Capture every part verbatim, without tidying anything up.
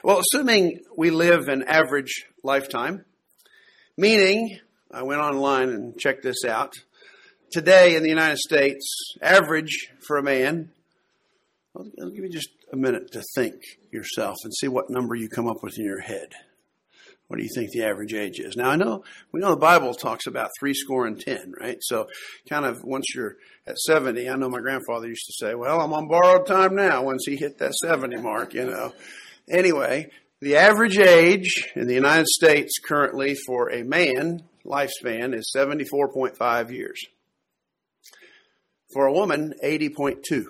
Well, assuming we live an average lifetime, meaning, I went online and checked this out. Today in the United States, average for a man, I'll, I'll give you just a minute to think yourself and see what number you come up with in your head. What do you think the average age is? Now, I know, we know the Bible talks about three score and ten, right? So kind of once you're at seventy, I know my grandfather used to say, well, I'm on borrowed time now once he hit that seventy mark, you know. Anyway, the average age in the United States currently for a man lifespan is seventy-four point five years. For a woman, eighty point two.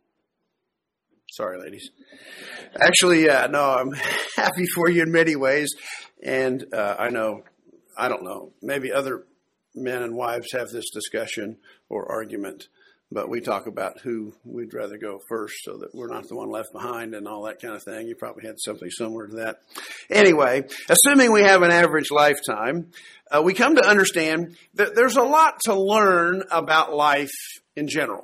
Sorry, ladies. Actually, uh, no, I'm happy for you in many ways. And uh, I know, I don't know, maybe other men and wives have this discussion or argument, but we talk about who we'd rather go first so that we're not the one left behind and all that kind of thing. You probably had something similar to that. Anyway, assuming we have an average lifetime, uh, we come to understand that there's a lot to learn about life in general.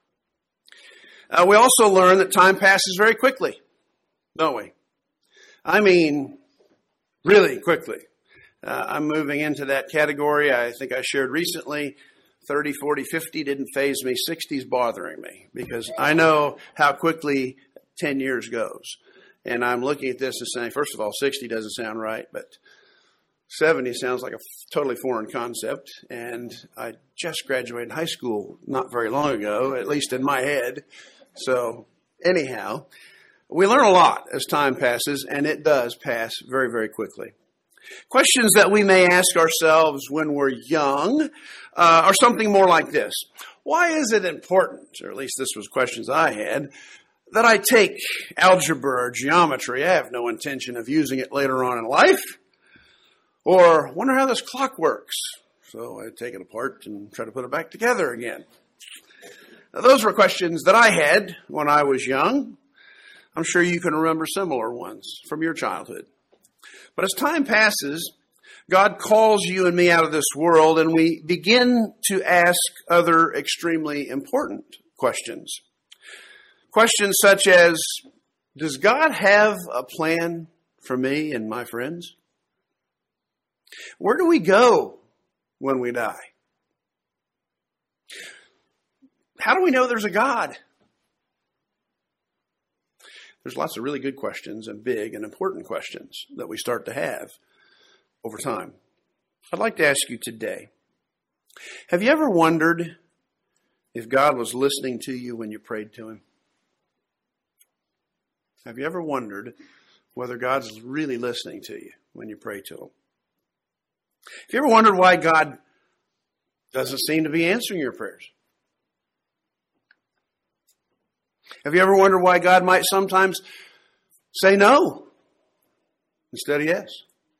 Uh, we also learn that time passes very quickly, don't we? I mean, really quickly. Uh, I'm moving into that category. I think I shared recently, thirty, forty, fifty didn't faze me. sixty's bothering me because I know how quickly ten years goes. And I'm looking at this and saying, first of all, sixty doesn't sound right, but seventy sounds like a totally foreign concept. And I just graduated high school not very long ago, at least in my head. So anyhow, we learn a lot as time passes, and it does pass very, very quickly. Questions that we may ask ourselves when we're young uh, are something more like this. Why is it important, or at least this was questions I had, that I take algebra or geometry? I have no intention of using it later on in life. Or wonder how this clock works. So I take it apart and try to put it back together again. Now, those were questions that I had when I was young. I'm sure you can remember similar ones from your childhood. But as time passes, God calls you and me out of this world, and we begin to ask other extremely important questions. Questions such as, does God have a plan for me and my friends? Where do we go when we die? How do we know there's a God? There's lots of really good questions and big and important questions that we start to have over time. I'd like to ask you today, have you ever wondered if God was listening to you when you prayed to Him? Have you ever wondered whether God's really listening to you when you pray to Him? Have you ever wondered why God doesn't seem to be answering your prayers? Have you ever wondered why God might sometimes say no instead of yes?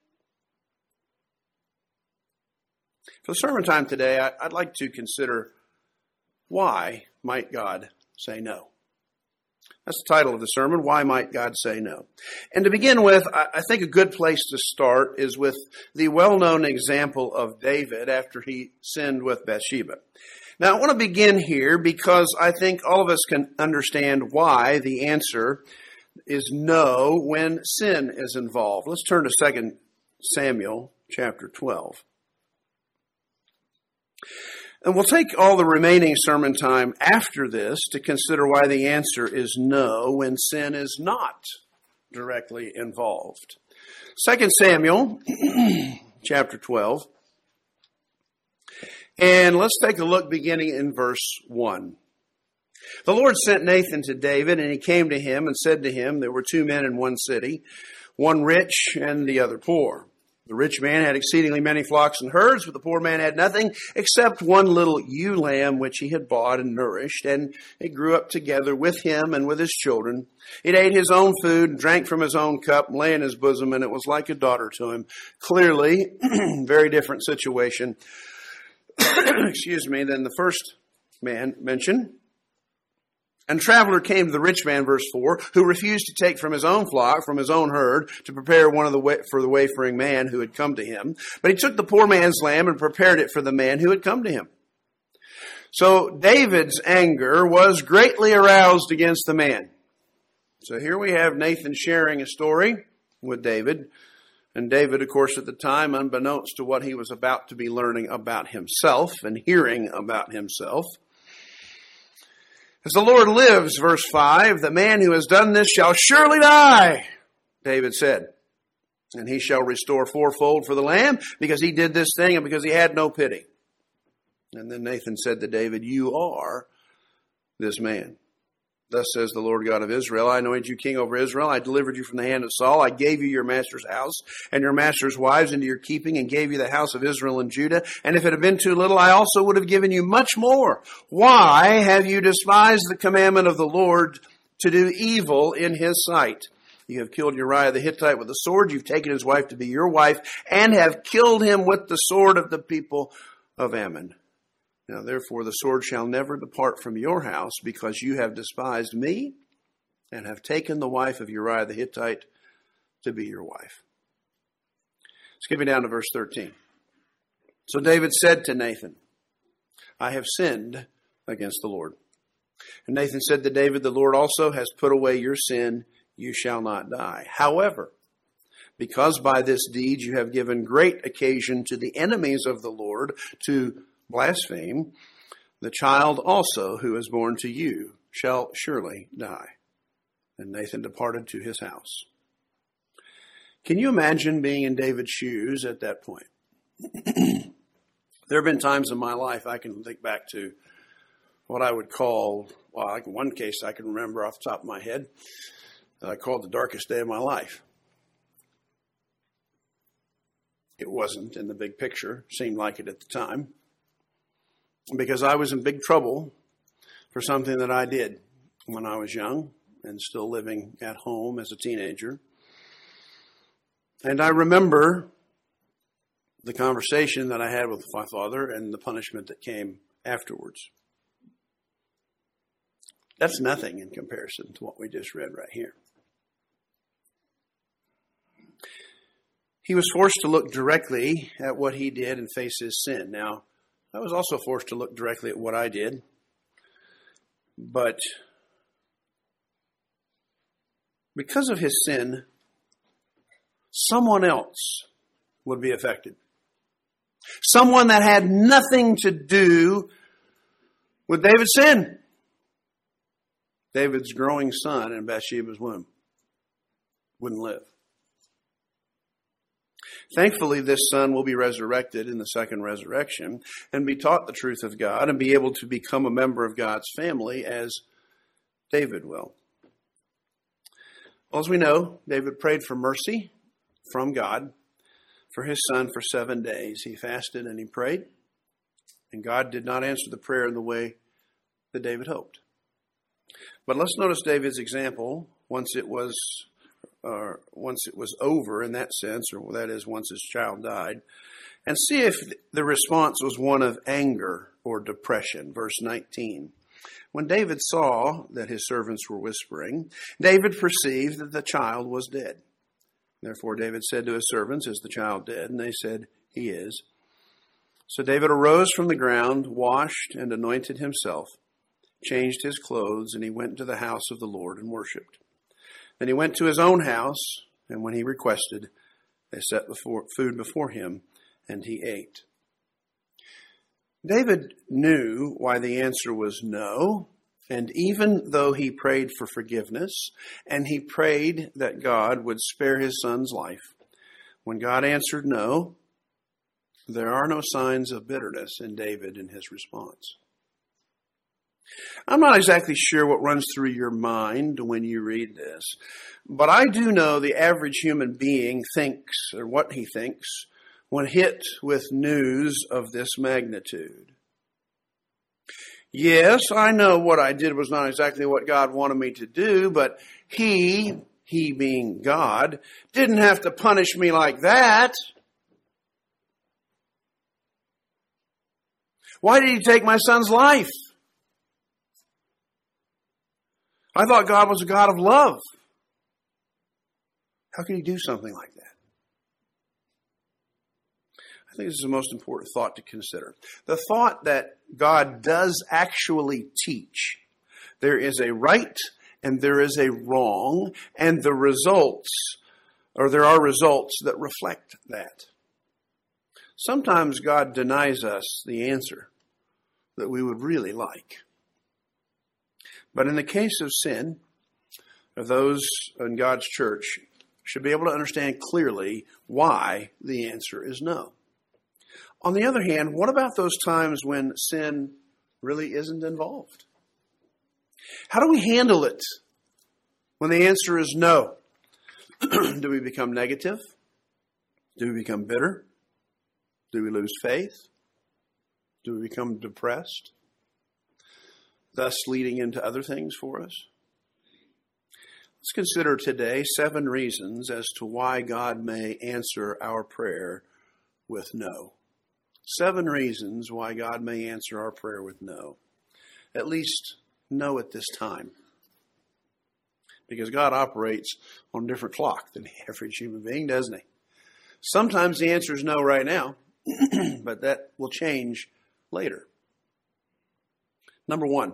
For the sermon time today, I'd like to consider, why might God say no? That's the title of the sermon, Why Might God Say No? And to begin with, I think a good place to start is with the well-known example of David after he sinned with Bathsheba. Now, I want to begin here because I think all of us can understand why the answer is no when sin is involved. Let's turn to Second Samuel chapter twelve. And we'll take all the remaining sermon time after this to consider why the answer is no when sin is not directly involved. Second Samuel chapter twelve. And let's take a look beginning in verse one. The Lord sent Nathan to David, and he came to him and said to him, there were two men in one city, one rich and the other poor. The rich man had exceedingly many flocks and herds, but the poor man had nothing except one little ewe lamb which he had bought and nourished, and it grew up together with him and with his children. It ate his own food and drank from his own cup and lay in his bosom, and it was like a daughter to him. Clearly, very different situation, excuse me, than the first man mentioned. And a traveler came to the rich man, verse four, who refused to take from his own flock, from his own herd, to prepare one of the way, for the wayfaring man who had come to him. But he took the poor man's lamb and prepared it for the man who had come to him. So David's anger was greatly aroused against the man. So here we have Nathan sharing a story with David. And David, of course, at the time, unbeknownst to what he was about to be learning about himself and hearing about himself. As the Lord lives, verse five, the man who has done this shall surely die, David said. And he shall restore fourfold for the lamb, because he did this thing and because he had no pity. And then Nathan said to David, you are this man. Thus says the Lord God of Israel, I anointed you king over Israel. I delivered you from the hand of Saul. I gave you your master's house and your master's wives into your keeping, and gave you the house of Israel and Judah. And if it had been too little, I also would have given you much more. Why have you despised the commandment of the Lord to do evil in his sight? You have killed Uriah the Hittite with the sword. You've taken his wife to be your wife, and have killed him with the sword of the people of Ammon. Now, therefore, the sword shall never depart from your house, because you have despised me and have taken the wife of Uriah the Hittite to be your wife. Skipping down to verse thirteen. So David said to Nathan, I have sinned against the Lord. And Nathan said to David, the Lord also has put away your sin. You shall not die. However, because by this deed you have given great occasion to the enemies of the Lord to blaspheme, the child also who is born to you shall surely die. And Nathan departed to his house. Can you imagine being in David's shoes at that point? There have been times in my life I can think back to what I would call, well, like in one case I can remember off the top of my head, that I called the darkest day of my life. It wasn't in the big picture, seemed like it at the time, because I was in big trouble for something that I did when I was young and still living at home as a teenager. And I remember the conversation that I had with my father and the punishment that came afterwards. That's nothing in comparison to what we just read right here. He was forced to look directly at what he did and face his sin. Now, I was also forced to look directly at what I did. But because of his sin, someone else would be affected. Someone that had nothing to do with David's sin. David's growing son in Bathsheba's womb wouldn't live. Thankfully, this son will be resurrected in the second resurrection and be taught the truth of God and be able to become a member of God's family as David will. Well, as we know, David prayed for mercy from God for his son for seven days. He fasted and he prayed, and God did not answer the prayer in the way that David hoped. But let's notice David's example once it was uh, once it was over in that sense, or that is once his child died, and see if the response was one of anger or depression. Verse nineteen. When David saw that his servants were whispering, David perceived that the child was dead. Therefore David said to his servants, "Is the child dead?" And they said, "He is." So David arose from the ground, washed and anointed himself, changed his clothes, and he went to the house of the Lord and worshipped. Then he went to his own house, and when he requested, they set before, food before him, and he ate. David knew why the answer was no, and even though he prayed for forgiveness, and he prayed that God would spare his son's life, when God answered no, there are no signs of bitterness in David in his response. I'm not exactly sure what runs through your mind when you read this, but I do know the average human being thinks, or what he thinks, when hit with news of this magnitude. Yes, I know what I did was not exactly what God wanted me to do, but he, he being God, didn't have to punish me like that. Why did he take my son's life? I thought God was a God of love. How could he do something like that? I think this is the most important thought to consider. The thought that God does actually teach. There is a right and there is a wrong, and the results or there are results that reflect that. Sometimes God denies us the answer that we would really like. But in the case of sin, those in God's church should be able to understand clearly why the answer is no. On the other hand, what about those times when sin really isn't involved? How do we handle it when the answer is no? Do we become negative? Do we become bitter? Do we lose faith? Do we become depressed? Thus leading into other things for us? Let's consider today seven reasons as to why God may answer our prayer with no. Seven reasons why God may answer our prayer with no. At least no at this time. Because God operates on a different clock than the average human being, doesn't he? Sometimes the answer is no right now, but that will change later. Number one,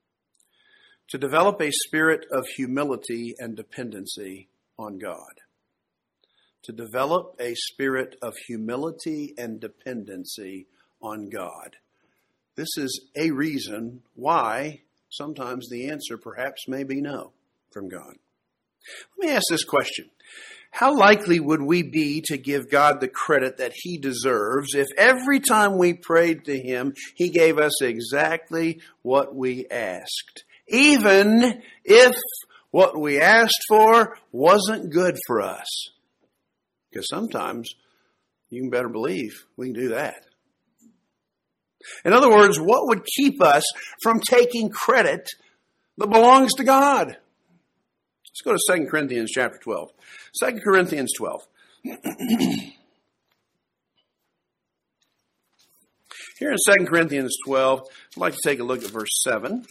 to develop a spirit of humility and dependency on God. To develop a spirit of humility and dependency on God. This is a reason why sometimes the answer perhaps may be no from God. Let me ask this question. How likely would we be to give God the credit that he deserves if every time we prayed to him, he gave us exactly what we asked? Even if what we asked for wasn't good for us. Because sometimes, you can better believe, we can do that. In other words, what would keep us from taking credit that belongs to God? Let's go to Second Corinthians chapter twelve. Second Corinthians twelve. Here in Second Corinthians twelve, I'd like to take a look at verse seven.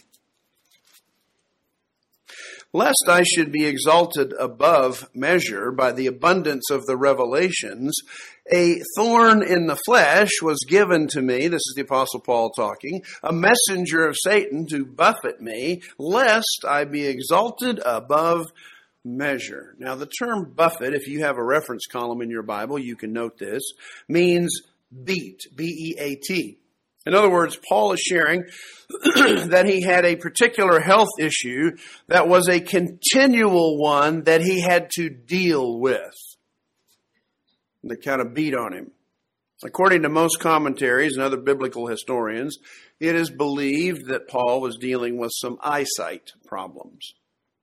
Lest I should be exalted above measure by the abundance of the revelations, a thorn in the flesh was given to me, this is the Apostle Paul talking, a messenger of Satan to buffet me, lest I be exalted above measure. Now the term buffet, if you have a reference column in your Bible, you can note this, means beat, B E A T. In other words, Paul is sharing that he had a particular health issue that was a continual one that he had to deal with. That kind of beat on him. According to most commentaries and other biblical historians, it is believed that Paul was dealing with some eyesight problems.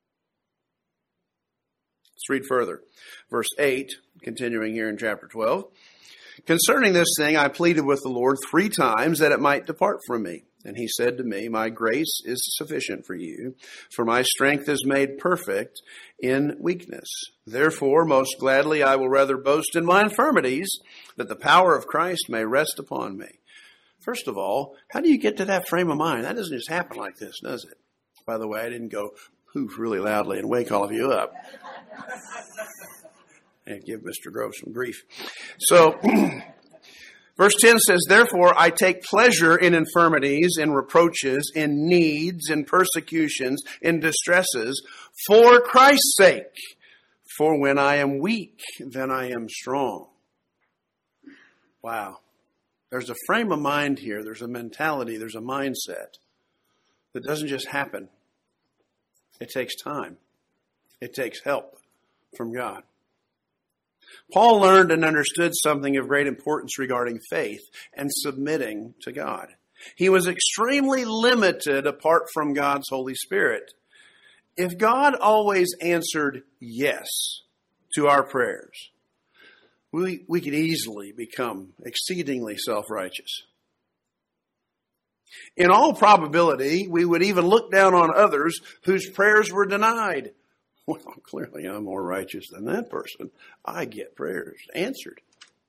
Let's read further. Verse eight, continuing here in chapter twelve. Concerning this thing, I pleaded with the Lord three times that it might depart from me. And he said to me, my grace is sufficient for you, for my strength is made perfect in weakness. Therefore, most gladly I will rather boast in my infirmities, that the power of Christ may rest upon me. First of all, how do you get to that frame of mind? That doesn't just happen like this, does it? By the way, I didn't go poof really loudly and wake all of you up. And give Mister Grove some grief. So, verse ten says, therefore I take pleasure in infirmities, in reproaches, in needs, in persecutions, in distresses, for Christ's sake. For when I am weak, then I am strong. Wow. There's a frame of mind here. There's a mentality. There's a mindset that doesn't just happen. It takes time. It takes help from God. Paul learned and understood something of great importance regarding faith and submitting to God. He was extremely limited apart from God's Holy Spirit. If God always answered yes to our prayers, we, we could easily become exceedingly self-righteous. In all probability, we would even look down on others whose prayers were denied. Well, clearly I'm more righteous than that person. I get prayers answered.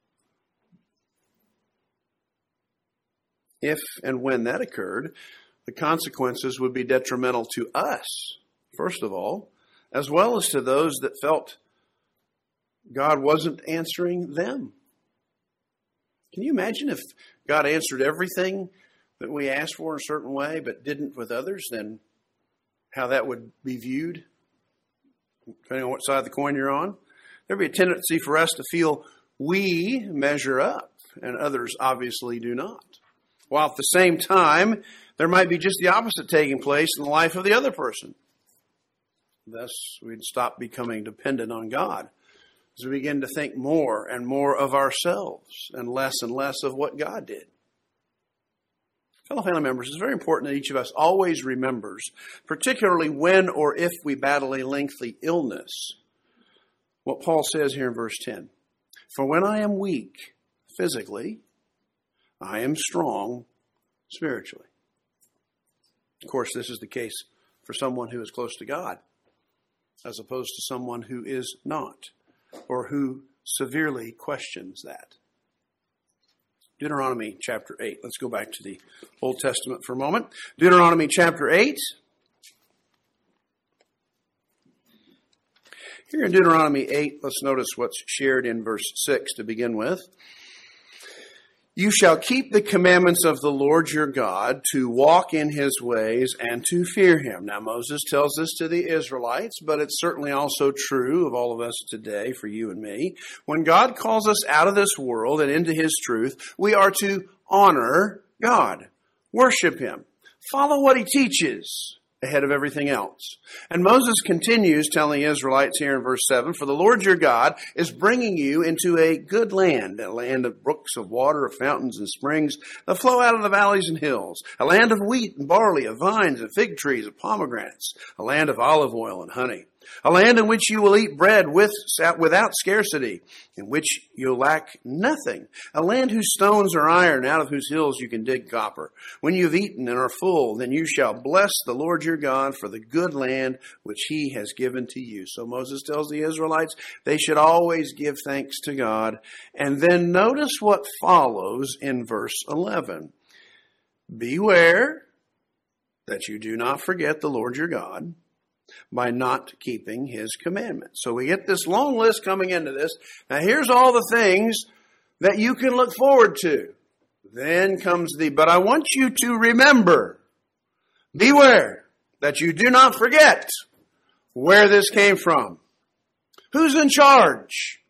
If and when that occurred, the consequences would be detrimental to us, first of all, as well as to those that felt God wasn't answering them. Can you imagine if God answered everything that we asked for in a certain way but didn't with others, then how that would be viewed? Depending on what side of the coin you're on. There'd be a tendency for us to feel we measure up, and others obviously do not. While at the same time, there might be just the opposite taking place in the life of the other person. Thus, we'd stop becoming dependent on God as we begin to think more and more of ourselves and less and less of what God did. Fellow family members, it's very important that each of us always remembers, particularly when or if we battle a lengthy illness, what Paul says here in verse ten. For when I am weak physically, I am strong spiritually. Of course, this is the case for someone who is close to God, as opposed to someone who is not, or who severely questions that. Deuteronomy chapter eight. Let's go back to the Old Testament for a moment. Deuteronomy chapter eight. Here in Deuteronomy eight, let's notice what's shared in verse six to begin with. You shall keep the commandments of the Lord your God to walk in his ways and to fear him. Now, Moses tells this to the Israelites, but it's certainly also true of all of us today, for you and me. When God calls us out of this world and into his truth, we are to honor God, worship him, follow what he teaches ahead of everything else. And Moses continues telling the Israelites here in verse seven, for the Lord your God is bringing you into a good land, a land of brooks of water, of fountains and springs that flow out of the valleys and hills, a land of wheat and barley, of vines and fig trees, of pomegranates, a land of olive oil and honey, a land in which you will eat bread with, without scarcity, in which you'll lack nothing, a land whose stones are iron, out of whose hills you can dig copper. When you've eaten and are full, then you shall bless the Lord your God for the good land which he has given to you. So Moses tells the Israelites they should always give thanks to God. And then notice what follows in verse eleven. Beware that you do not forget the Lord your God by not keeping his commandments. So we get this long list coming into this. Now here's all the things that you can look forward to. Then comes the, but I want you to remember, beware that you do not forget where this came from. Who's in charge?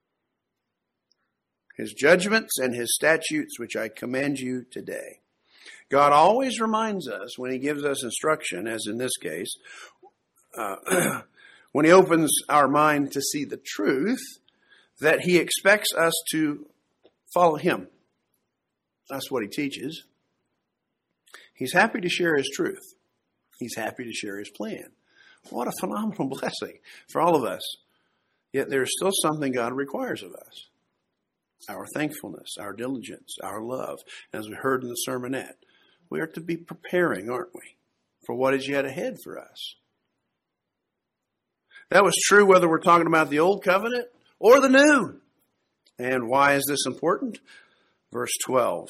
His judgments and his statutes, which I command you today. God always reminds us when he gives us instruction, as in this case, Uh, when he opens our mind to see the truth, that he expects us to follow him. That's what he teaches. He's happy to share his truth. He's happy to share his plan. What a phenomenal blessing for all of us. Yet there is still something God requires of us. Our thankfulness, our diligence, our love. As we heard in the sermonette, we are to be preparing, aren't we, for what is yet ahead for us. That was true whether we're talking about the old covenant or the new. And why is this important? Verse twelve.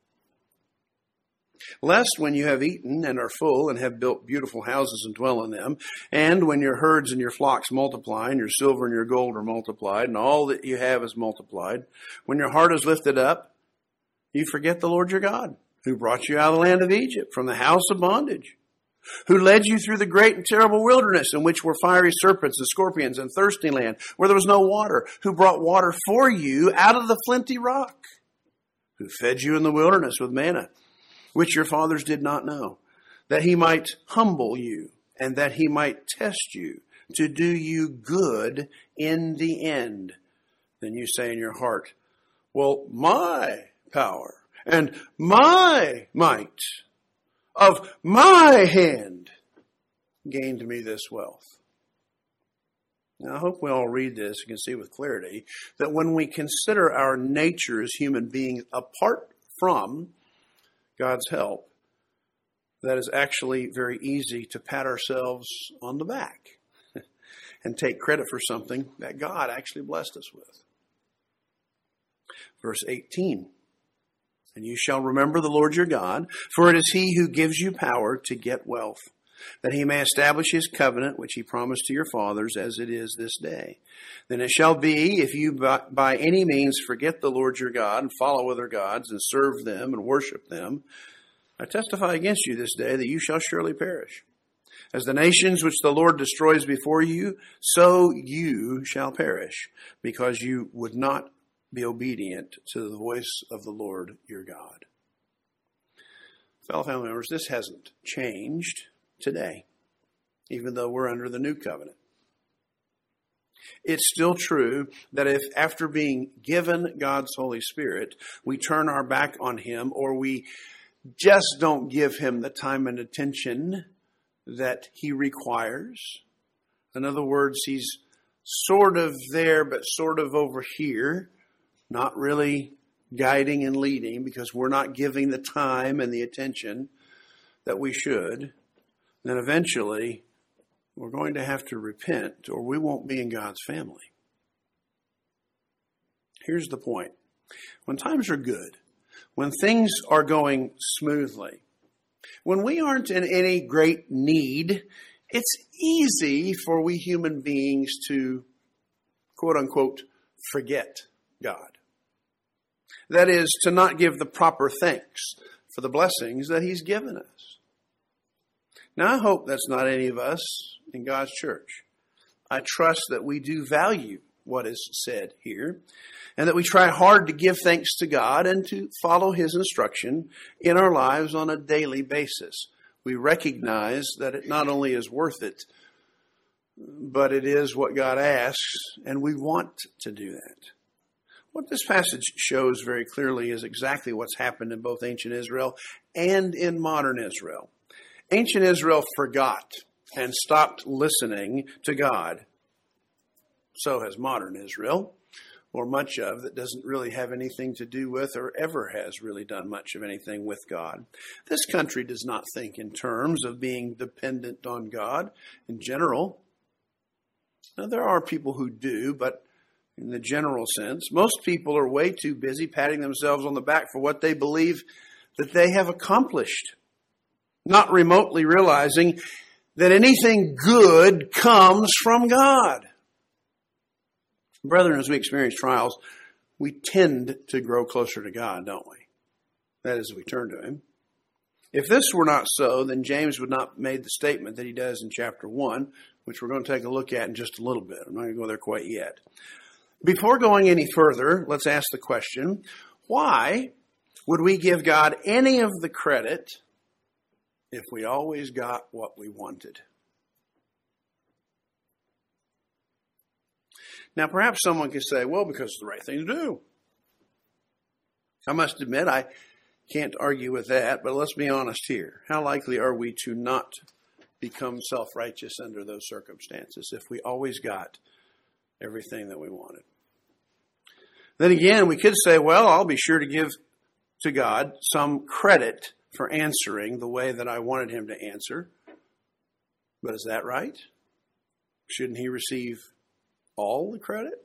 Lest when you have eaten and are full and have built beautiful houses and dwell in them, and when your herds and your flocks multiply, and your silver and your gold are multiplied, and all that you have is multiplied, when your heart is lifted up, you forget the Lord your God, who brought you out of the land of Egypt, from the house of bondage, who led you through the great and terrible wilderness, in which were fiery serpents and scorpions and thirsty land, where there was no water, who brought water for you out of the flinty rock, who fed you in the wilderness with manna, which your fathers did not know, that he might humble you and that he might test you to do you good in the end. Then you say in your heart, well, my power and my might of my hand gained me this wealth. Now, I hope we all read this and can see with clarity that when we consider our nature as human beings apart from God's help, that is actually very easy to pat ourselves on the back and take credit for something that God actually blessed us with. Verse eighteen. And you shall remember the Lord your God, for it is he who gives you power to get wealth, that he may establish his covenant, which he promised to your fathers, as it is this day. Then it shall be, if you by, by any means forget the Lord your God, and follow other gods, and serve them, and worship them, I testify against you this day that you shall surely perish. As the nations which the Lord destroys before you, so you shall perish, because you would not be obedient to the voice of the Lord your God. Fellow family members, this hasn't changed today, even though we're under the new covenant. It's still true that if after being given God's Holy Spirit, we turn our back on him, or we just don't give him the time and attention that he requires. In other words, he's sort of there, but sort of over here, not really guiding and leading because we're not giving the time and the attention that we should. Then eventually we're going to have to repent, or we won't be in God's family. Here's the point. When times are good, when things are going smoothly, when we aren't in any great need, it's easy for we human beings to, quote unquote, forget God. That is, to not give the proper thanks for the blessings that he's given us. Now, I hope that's not any of us in God's church. I trust that we do value what is said here, and that we try hard to give thanks to God and to follow his instruction in our lives on a daily basis. We recognize that it not only is worth it, but it is what God asks, and we want to do that. What this passage shows very clearly is exactly what's happened in both ancient Israel and in modern Israel. Ancient Israel forgot and stopped listening to God. So has modern Israel, or much of that doesn't really have anything to do with or ever has really done much of anything with God. This country does not think in terms of being dependent on God in general. Now, there are people who do, but in the general sense, most people are way too busy patting themselves on the back for what they believe that they have accomplished, not remotely realizing that anything good comes from God. Brethren, as we experience trials, we tend to grow closer to God, don't we? That is, we turn to him. If this were not so, then James would not have made the statement that he does in chapter one, which we're going to take a look at in just a little bit. I'm not going to go there quite yet. Before going any further, let's ask the question, why would we give God any of the credit if we always got what we wanted? Now, perhaps someone could say, well, because it's the right thing to do. I must admit, I can't argue with that, but let's be honest here. How likely are we to not become self-righteous under those circumstances if we always got everything that we wanted? Then again, we could say, well, I'll be sure to give to God some credit for answering the way that I wanted him to answer. But is that right? Shouldn't he receive all the credit?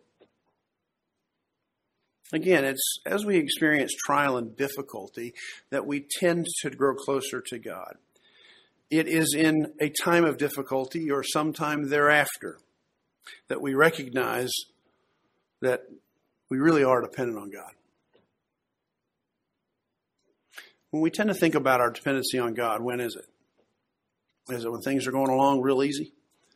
Again, it's as we experience trial and difficulty that we tend to grow closer to God. It is in a time of difficulty or sometime thereafter that we recognize that we really are dependent on God. When we tend to think about our dependency on God, when is it? Is it when things are going along real easy?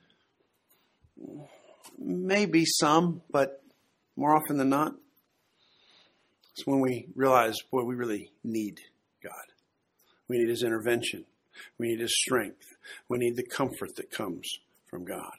Maybe some, but more often than not, it's when we realize, boy, we really need God. We need his intervention. We need his strength. We need the comfort that comes from God.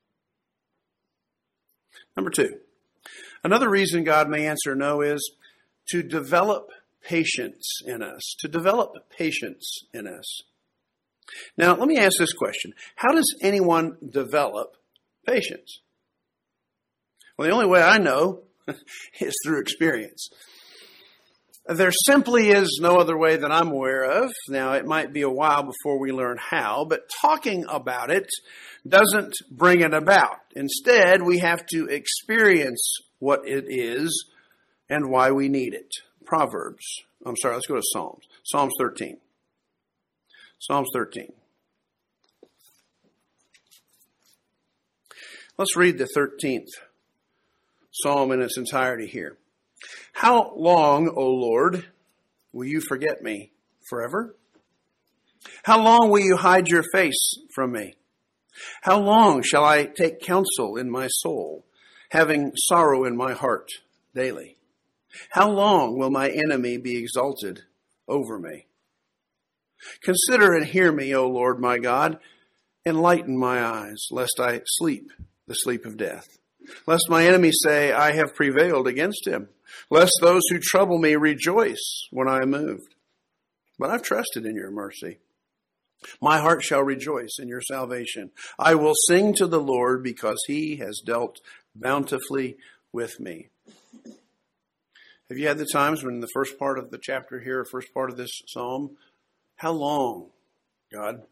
Number two, another reason God may answer no is to develop patience in us. To develop patience in us. Now, let me ask this question. How does anyone develop patience? Well, the only way I know is through experience. There simply is no other way that I'm aware of. Now, it might be a while before we learn how, but talking about it doesn't bring it about. Instead, we have to experience what it is and why we need it. Proverbs. I'm sorry, let's go to Psalms. Psalms thirteen. Psalms thirteen. Let's read the thirteenth Psalm in its entirety here. How long, O Lord, will you forget me? Forever? How long will you hide your face from me? How long shall I take counsel in my soul, having sorrow in my heart daily? How long will my enemy be exalted over me? Consider and hear me, O Lord my God. Enlighten my eyes, lest I sleep the sleep of death. Lest my enemies say, I have prevailed against him. Lest those who trouble me rejoice when I am moved. But I've trusted in your mercy. My heart shall rejoice in your salvation. I will sing to the Lord because he has dealt bountifully with me. Have you had the times when in the first part of the chapter here, first part of this psalm, how long, God?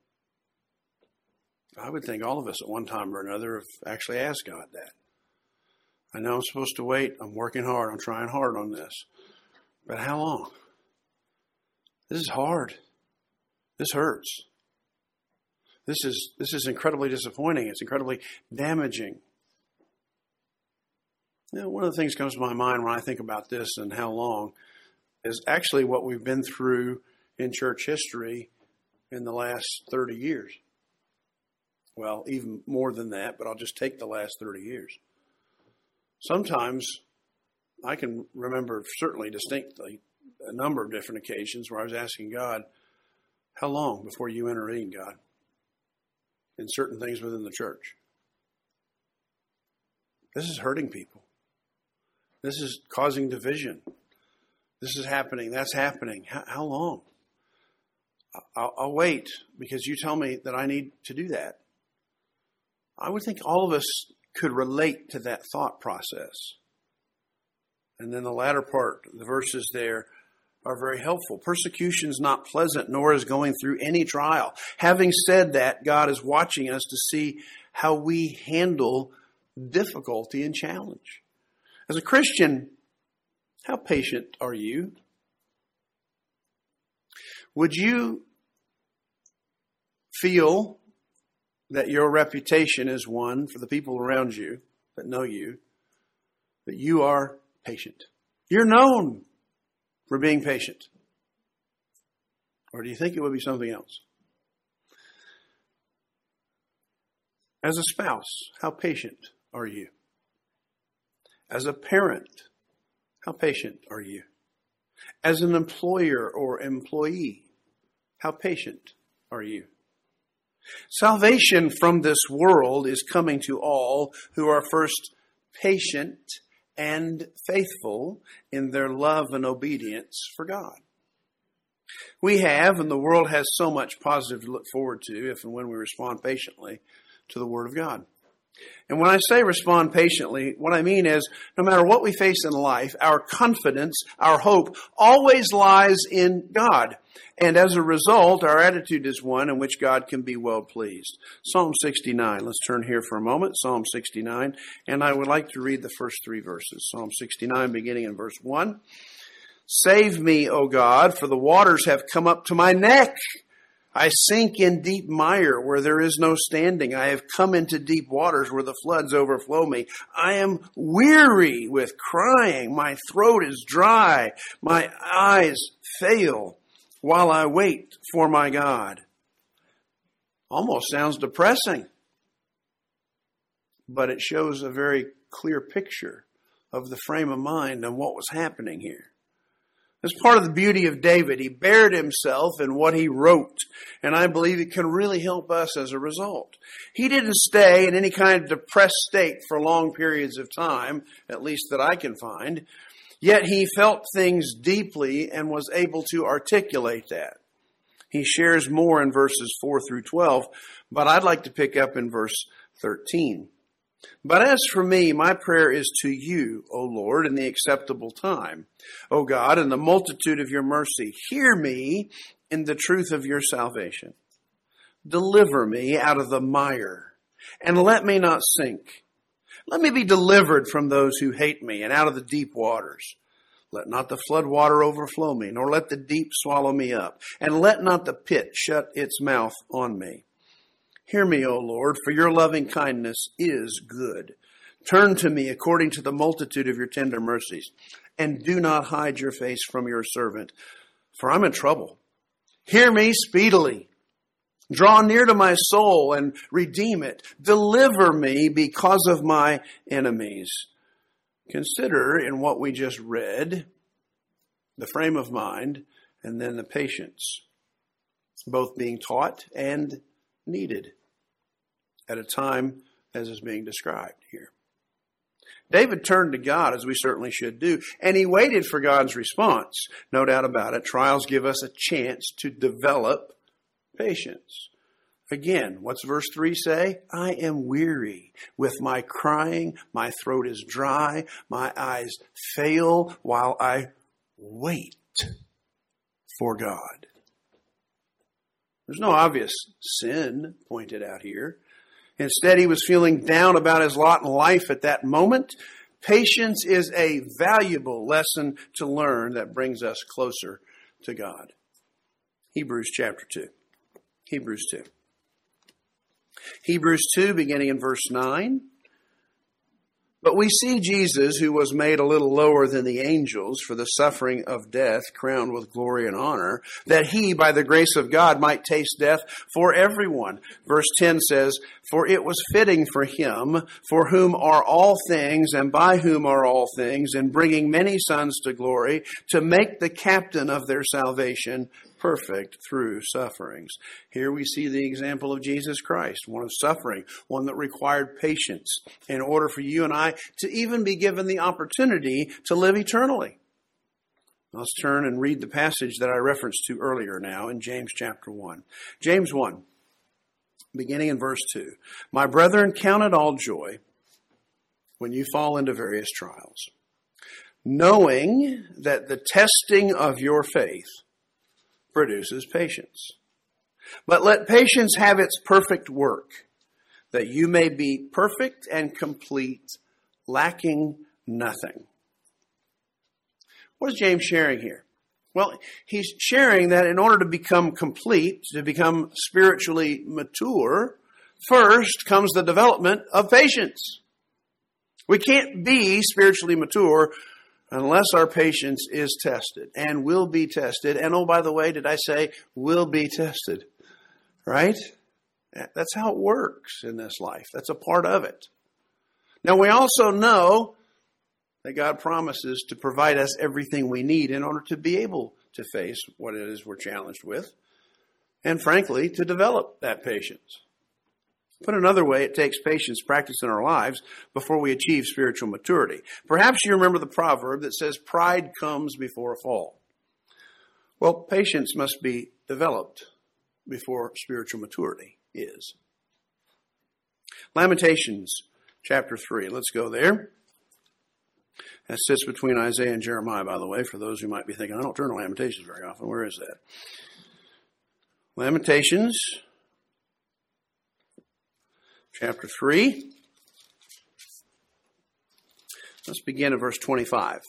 I would think all of us at one time or another have actually asked God that. I know I'm supposed to wait. I'm working hard. I'm trying hard on this. But how long? This is hard. This hurts. This is this is incredibly disappointing. It's incredibly damaging. You know, one of the things that comes to my mind when I think about this and how long is actually what we've been through in church history in the last thirty years. Well, even more than that, but I'll just take the last thirty years. Sometimes I can remember certainly distinctly a number of different occasions where I was asking God, how long before you intervene, God, in certain things within the church? This is hurting people. This is causing division. This is happening. That's happening. How, how long? I'll, I'll wait because you tell me that I need to do that. I would think all of us could relate to that thought process. And then the latter part, the verses there, are very helpful. Persecution is not pleasant, nor is going through any trial. Having said that, God is watching us to see how we handle difficulty and challenge. As a Christian, how patient are you? Would you feel that your reputation is one for the people around you that know you, that you are patient? You're known for being patient. Or do you think it would be something else? As a spouse, how patient are you? As a parent, how patient are you? As an employer or employee, how patient are you? Salvation from this world is coming to all who are first patient and faithful in their love and obedience for God. We have, and the world has so much positive to look forward to if and when we respond patiently to the Word of God. And when I say respond patiently, what I mean is no matter what we face in life, our confidence, our hope always lies in God. And as a result, our attitude is one in which God can be well pleased. Psalm sixty-nine. Let's turn here for a moment. Psalm sixty-nine. And I would like to read the first three verses. Psalm sixty-nine, beginning in verse one. Save me, O God, for the waters have come up to my neck. I sink in deep mire where there is no standing. I have come into deep waters where the floods overflow me. I am weary with crying. My throat is dry. My eyes fail while I wait for my God. Almost sounds depressing, but it shows a very clear picture of the frame of mind and what was happening here. As part of the beauty of David, he bared himself in what he wrote, and I believe it can really help us as a result. He didn't stay in any kind of depressed state for long periods of time, at least that I can find, yet he felt things deeply and was able to articulate that. He shares more in verses four through twelve, but I'd like to pick up in verse thirteen. But as for me, my prayer is to you, O Lord, in the acceptable time. O God, in the multitude of your mercy, hear me in the truth of your salvation. Deliver me out of the mire, and let me not sink. Let me be delivered from those who hate me, and out of the deep waters. Let not the flood water overflow me, nor let the deep swallow me up, and let not the pit shut its mouth on me. Hear me, O Lord, for your loving kindness is good. Turn to me according to the multitude of your tender mercies, and do not hide your face from your servant, for I'm in trouble. Hear me speedily. Draw near to my soul and redeem it. Deliver me because of my enemies. Consider in what we just read the frame of mind and then the patience, both being taught and needed at a time as is being described here. David turned to God, as we certainly should do, and he waited for God's response. No doubt about it, trials give us a chance to develop patience. Again, what's verse three say? I am weary with my crying, my throat is dry, my eyes fail while I wait for God. There's no obvious sin pointed out here. Instead, he was feeling down about his lot in life at that moment. Patience is a valuable lesson to learn that brings us closer to God. Hebrews chapter two. Hebrews two. Hebrews two, beginning in verse nine. But we see Jesus, who was made a little lower than the angels for the suffering of death, crowned with glory and honor, that he, by the grace of God, might taste death for everyone. Verse ten says, for it was fitting for him, for whom are all things, and by whom are all things, in bringing many sons to glory, to make the captain of their salvation perfect through sufferings. Here we see the example of Jesus Christ, one of suffering, one that required patience in order for you and I to even be given the opportunity to live eternally. Let's turn and read the passage that I referenced to earlier now in James chapter one. James one, beginning in verse two. My brethren, count it all joy when you fall into various trials, knowing that the testing of your faith produces patience. But let patience have its perfect work, that you may be perfect and complete, lacking nothing. What is James sharing here? Well, he's sharing that in order to become complete, to become spiritually mature, first comes the development of patience. We can't be spiritually mature unless our patience is tested, and will be tested. And oh, by the way, did I say will be tested? Right? That's how it works in this life. That's a part of it. Now, we also know that God promises to provide us everything we need in order to be able to face what it is we're challenged with, and frankly, to develop that patience. Put another way, it takes patience practiced in our lives before we achieve spiritual maturity. Perhaps you remember the proverb that says, pride comes before a fall. Well, patience must be developed before spiritual maturity is. Lamentations chapter three. Let's go there. That sits between Isaiah and Jeremiah, by the way, for those who might be thinking, I don't turn to Lamentations very often. Where is that? Lamentations chapter three. Let's begin at verse twenty-five.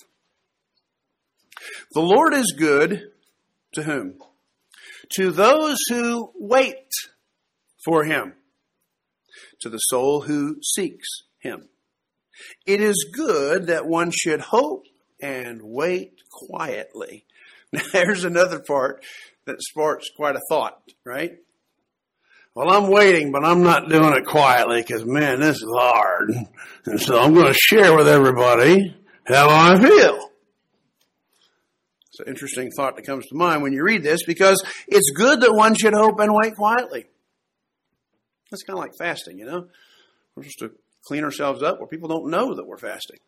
The Lord is good to whom? To those who wait for him, to the soul who seeks him. It is good that one should hope and wait quietly. Now, there's another part that sparks quite a thought, right? Well, I'm waiting, but I'm not doing it quietly because, man, this is hard. And so I'm going to share with everybody how I feel. It's an interesting thought that comes to mind when you read this, because it's good that one should hope and wait quietly. That's kind of like fasting, you know. We're supposed to clean ourselves up where people don't know that we're fasting.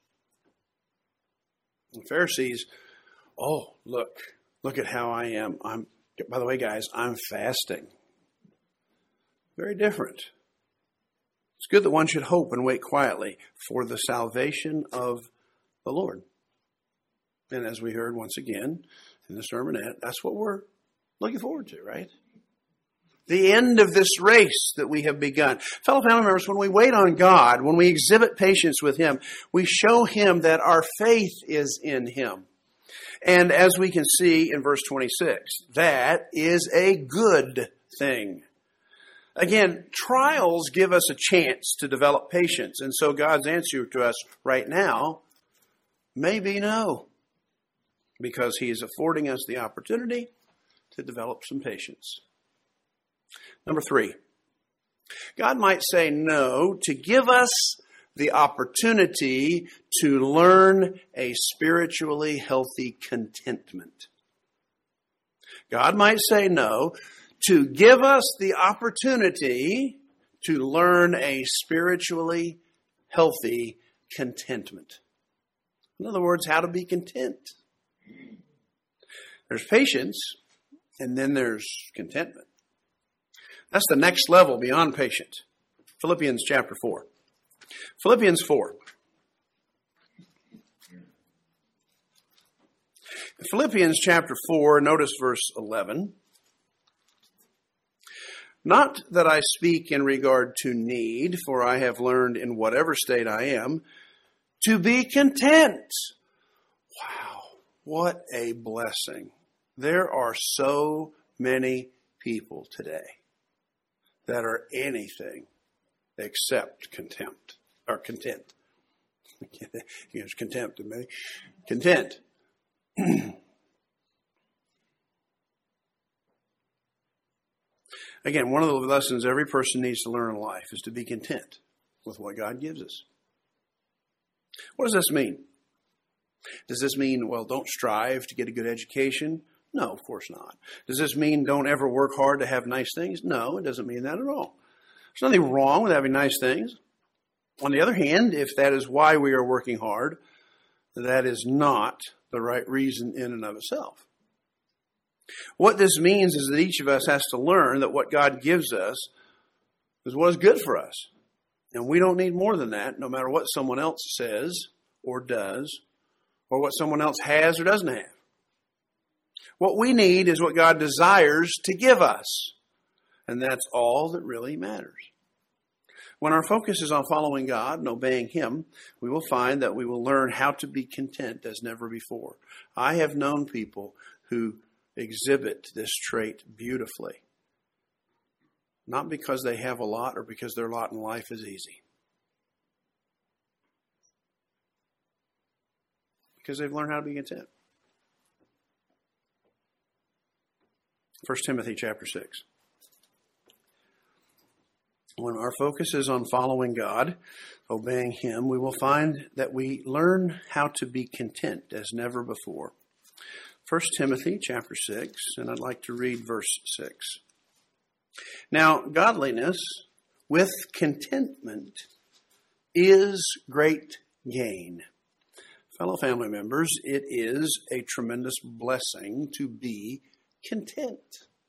The Pharisees, oh, look, look at how I am. I'm, by the way, guys, I'm fasting. Very different. It's good that one should hope and wait quietly for the salvation of the Lord. And as we heard once again in the sermonette, that's what we're looking forward to, right? The end of this race that we have begun. Fellow family members, when we wait on God, when we exhibit patience with him, we show him that our faith is in him. And as we can see in verse twenty-six, that is a good thing. Again, trials give us a chance to develop patience. And so God's answer to us right now may be no, because he is affording us the opportunity to develop some patience. Number three, God might say no to give us the opportunity to learn a spiritually healthy contentment. God might say no to give us the opportunity to learn a spiritually healthy contentment. In other words, how to be content. There's patience, and then there's contentment. That's the next level beyond patience. Philippians chapter four. Philippians four. Philippians chapter four, notice verse eleven. Not that I speak in regard to need, for I have learned in whatever state I am to be content. Wow, what a blessing. There are so many people today that are anything except contempt, or content. There's contempt in me. Content. Again, one of the lessons every person needs to learn in life is to be content with what God gives us. What does this mean? Does this mean, well, don't strive to get a good education? No, of course not. Does this mean don't ever work hard to have nice things? No, it doesn't mean that at all. There's nothing wrong with having nice things. On the other hand, if that is why we are working hard, that is not the right reason in and of itself. What this means is that each of us has to learn that what God gives us is what is good for us. And we don't need more than that, no matter what someone else says or does, or what someone else has or doesn't have. What we need is what God desires to give us. And that's all that really matters. When our focus is on following God and obeying Him, we will find that we will learn how to be content as never before. I have known people who exhibit this trait beautifully. Not because they have a lot or because their lot in life is easy. Because they've learned how to be content. First Timothy chapter six. When our focus is on following God, obeying Him, we will find that we learn how to be content as never before. First Timothy chapter six, and I'd like to read verse six. Now, godliness with contentment is great gain. Fellow family members, it is a tremendous blessing to be content.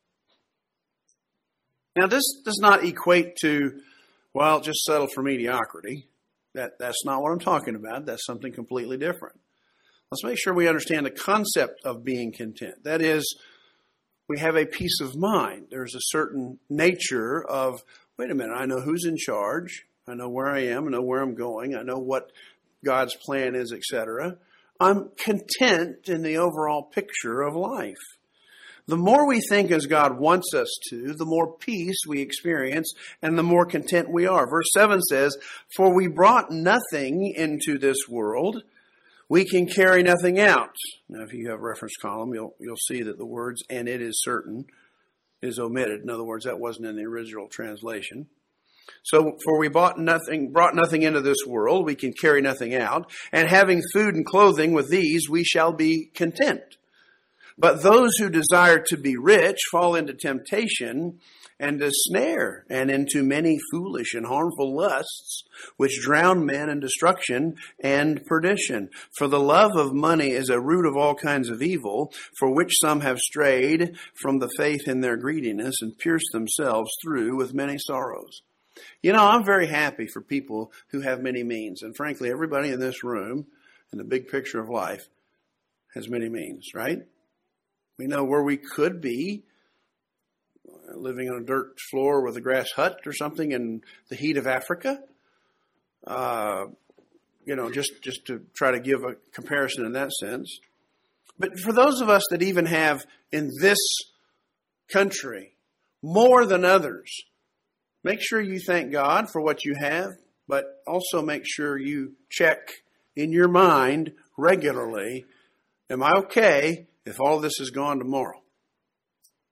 Now, this does not equate to, well, just settle for mediocrity. That, that's not what I'm talking about. That's something completely different. Let's make sure we understand the concept of being content. That is, we have a peace of mind. There's a certain nature of, wait a minute, I know who's in charge. I know where I am. I know where I'm going. I know what God's plan is, et cetera. I'm content in the overall picture of life. The more we think as God wants us to, the more peace we experience and the more content we are. Verse seven says, for we brought nothing into this world, we can carry nothing out. Now, if you have a reference column, you'll you'll see that the words, and it is certain, is omitted. In other words, that wasn't in the original translation. So, for we bought nothing, brought nothing into this world, we can carry nothing out, and having food and clothing with these, we shall be content. But those who desire to be rich fall into temptation and a snare, and into many foolish and harmful lusts, which drown men in destruction and perdition. For the love of money is a root of all kinds of evil, for which some have strayed from the faith in their greediness and pierced themselves through with many sorrows. You know, I'm very happy for people who have many means. And frankly, everybody in this room, in the big picture of life, has many means, right? We know where we could be, living on a dirt floor with a grass hut or something in the heat of Africa. Uh, you know, just, just to try to give a comparison in that sense. But for those of us that even have in this country more than others, make sure you thank God for what you have, but also make sure you check in your mind regularly, am I okay if all this is gone tomorrow?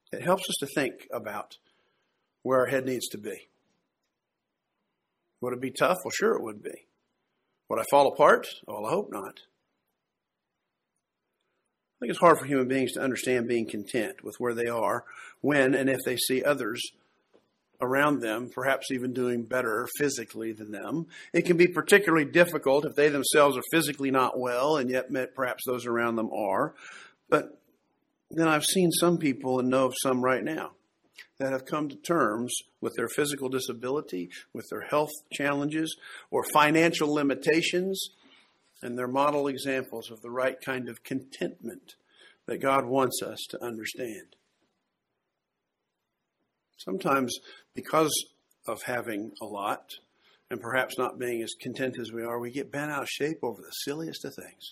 It helps us to think about where our head needs to be. Would it be tough? Well, sure it would be. Would I fall apart? Well, I hope not. I think it's hard for human beings to understand being content with where they are when and if they see others around them, perhaps even doing better physically than them. It can be particularly difficult if they themselves are physically not well, and yet perhaps those around them are. But then I've seen some people and know of some right now that have come to terms with their physical disability, with their health challenges, or financial limitations, and they're model examples of the right kind of contentment that God wants us to understand. Sometimes, because of having a lot, and perhaps not being as content as we are, we get bent out of shape over the silliest of things.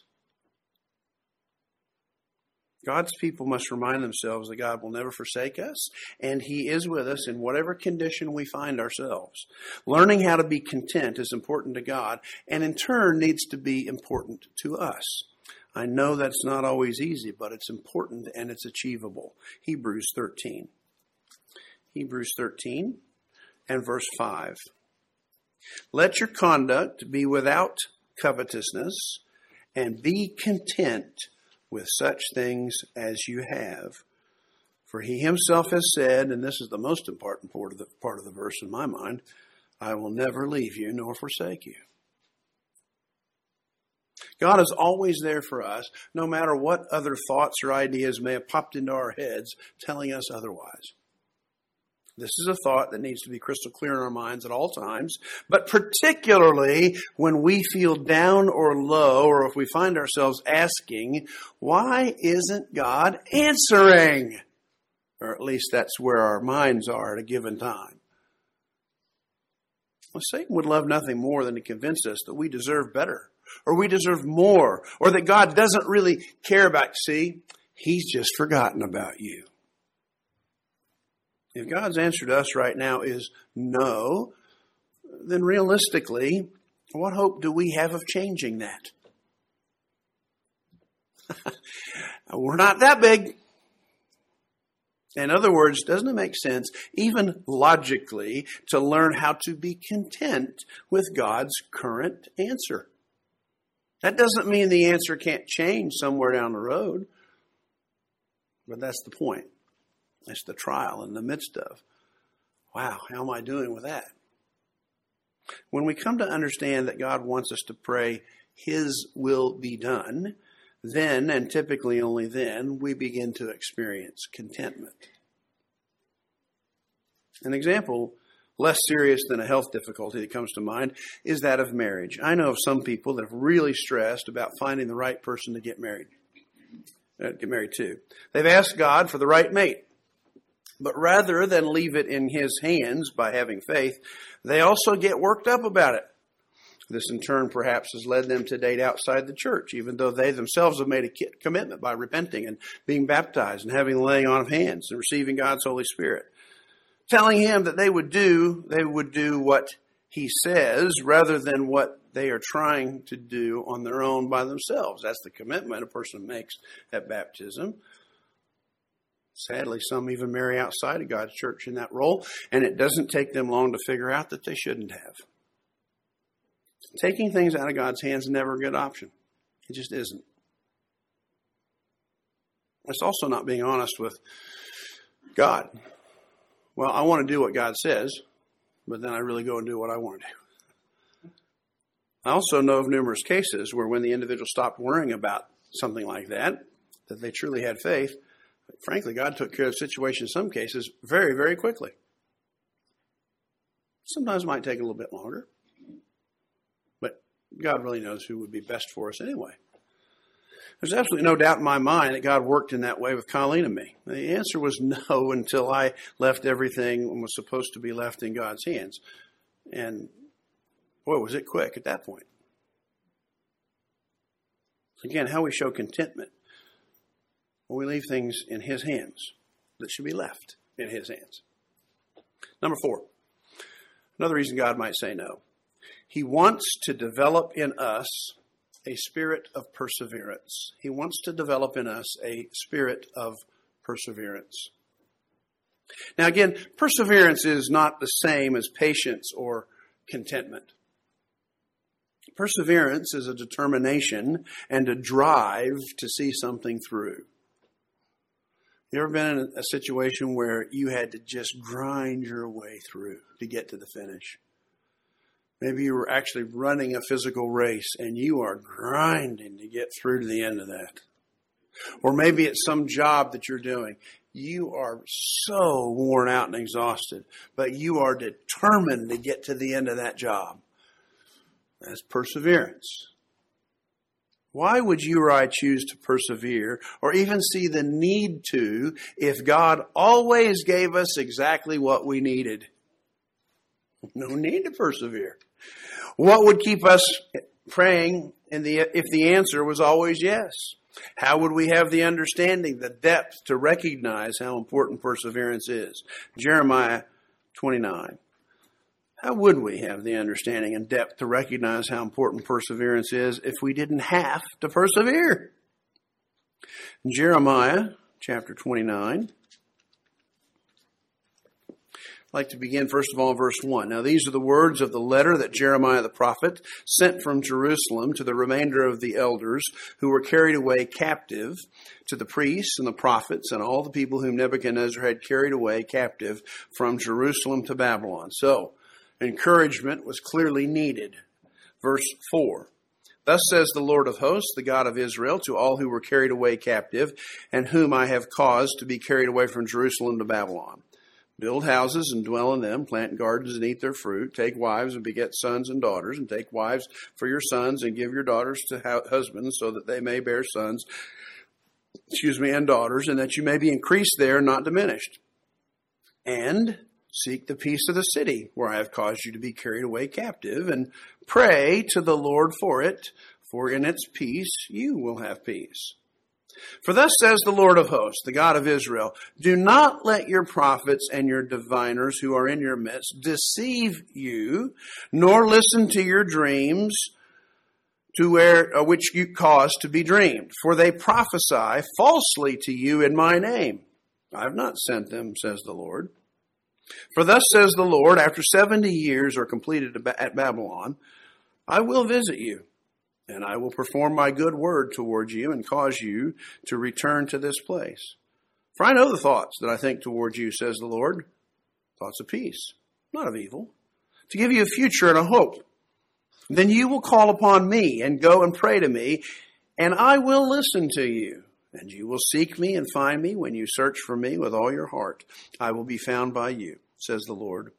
God's people must remind themselves that God will never forsake us, and He is with us in whatever condition we find ourselves. Learning how to be content is important to God, and in turn needs to be important to us. I know that's not always easy, but it's important and it's achievable. Hebrews thirteen. Hebrews thirteen and verse five. Let your conduct be without covetousness, and be content with such things as you have. For He Himself has said, and this is the most important part of the, part of the verse in my mind, I will never leave you nor forsake you. God is always there for us, no matter what other thoughts or ideas may have popped into our heads telling us otherwise. This is a thought that needs to be crystal clear in our minds at all times, but particularly when we feel down or low, or if we find ourselves asking, why isn't God answering? Or at least that's where our minds are at a given time. Well, Satan would love nothing more than to convince us that we deserve better, or we deserve more, or that God doesn't really care about, see, He's just forgotten about you. If God's answer to us right now is no, then realistically, what hope do we have of changing that? We're not that big. In other words, doesn't it make sense, even logically, to learn how to be content with God's current answer? That doesn't mean the answer can't change somewhere down the road, but that's the point. It's the trial in the midst of, wow, how am I doing with that? When we come to understand that God wants us to pray His will be done, then, and typically only then, we begin to experience contentment. An example less serious than a health difficulty that comes to mind is that of marriage. I know of some people that have really stressed about finding the right person to get married, uh, get married to. They've asked God for the right mate. But rather than leave it in His hands by having faith, they also get worked up about it. This in turn perhaps has led them to date outside the church, even though they themselves have made a commitment by repenting and being baptized and having the laying on of hands and receiving God's Holy Spirit. Telling Him that they would do, they would do what He says rather than what they are trying to do on their own by themselves. That's the commitment a person makes at baptism. Sadly, some even marry outside of God's church in that role, and it doesn't take them long to figure out that they shouldn't have. Taking things out of God's hands is never a good option. It just isn't. It's also not being honest with God. Well, I want to do what God says, but then I really go and do what I want to do. I also know of numerous cases where when the individual stopped worrying about something like that, that they truly had faith, frankly, God took care of the situation in some cases very, very quickly. Sometimes it might take a little bit longer. But God really knows who would be best for us anyway. There's absolutely no doubt in my mind that God worked in that way with Colleen and me. The answer was no until I left everything and was supposed to be left in God's hands. And boy, was it quick at that point. Again, how we show contentment. When we leave things in His hands that should be left in His hands. Number four, another reason God might say no. He wants to develop in us a spirit of perseverance. He wants to develop in us a spirit of perseverance. Now again, perseverance is not the same as patience or contentment. Perseverance is a determination and a drive to see something through. You ever been in a situation where you had to just grind your way through to get to the finish? Maybe you were actually running a physical race and you are grinding to get through to the end of that. Or maybe it's some job that you're doing. You are so worn out and exhausted, but you are determined to get to the end of that job. That's perseverance. Why would you or I choose to persevere or even see the need to if God always gave us exactly what we needed? No need to persevere. What would keep us praying in the, if the answer was always yes? How would we have the understanding, the depth to recognize how important perseverance is? Jeremiah twenty-nine. How would we have the understanding and depth to recognize how important perseverance is if we didn't have to persevere? Jeremiah chapter twenty-nine. I'd like to begin first of all in verse one. Now these are the words of the letter that Jeremiah the prophet sent from Jerusalem to the remainder of the elders who were carried away captive, to the priests and the prophets and all the people whom Nebuchadnezzar had carried away captive from Jerusalem to Babylon. So, encouragement was clearly needed. Verse four. Thus says the Lord of hosts, the God of Israel, to all who were carried away captive, and whom I have caused to be carried away from Jerusalem to Babylon. Build houses and dwell in them, plant gardens and eat their fruit, take wives and beget sons and daughters, and take wives for your sons and give your daughters to husbands so that they may bear sons, excuse me, and daughters, and that you may be increased there, not diminished. And seek the peace of the city where I have caused you to be carried away captive, and pray to the Lord for it, for in its peace you will have peace. For thus says the Lord of hosts, the God of Israel, do not let your prophets and your diviners who are in your midst deceive you, nor listen to your dreams to where uh, which you cause to be dreamed. For they prophesy falsely to you in my name. I have not sent them, says the Lord. For thus says the Lord, after seventy years are completed at Babylon, I will visit you. And I will perform my good word toward you and cause you to return to this place. For I know the thoughts that I think toward you, says the Lord, thoughts of peace, not of evil, to give you a future and a hope. Then you will call upon me and go and pray to me, and I will listen to you. And you will seek me and find me when you search for me with all your heart. I will be found by you, says the Lord.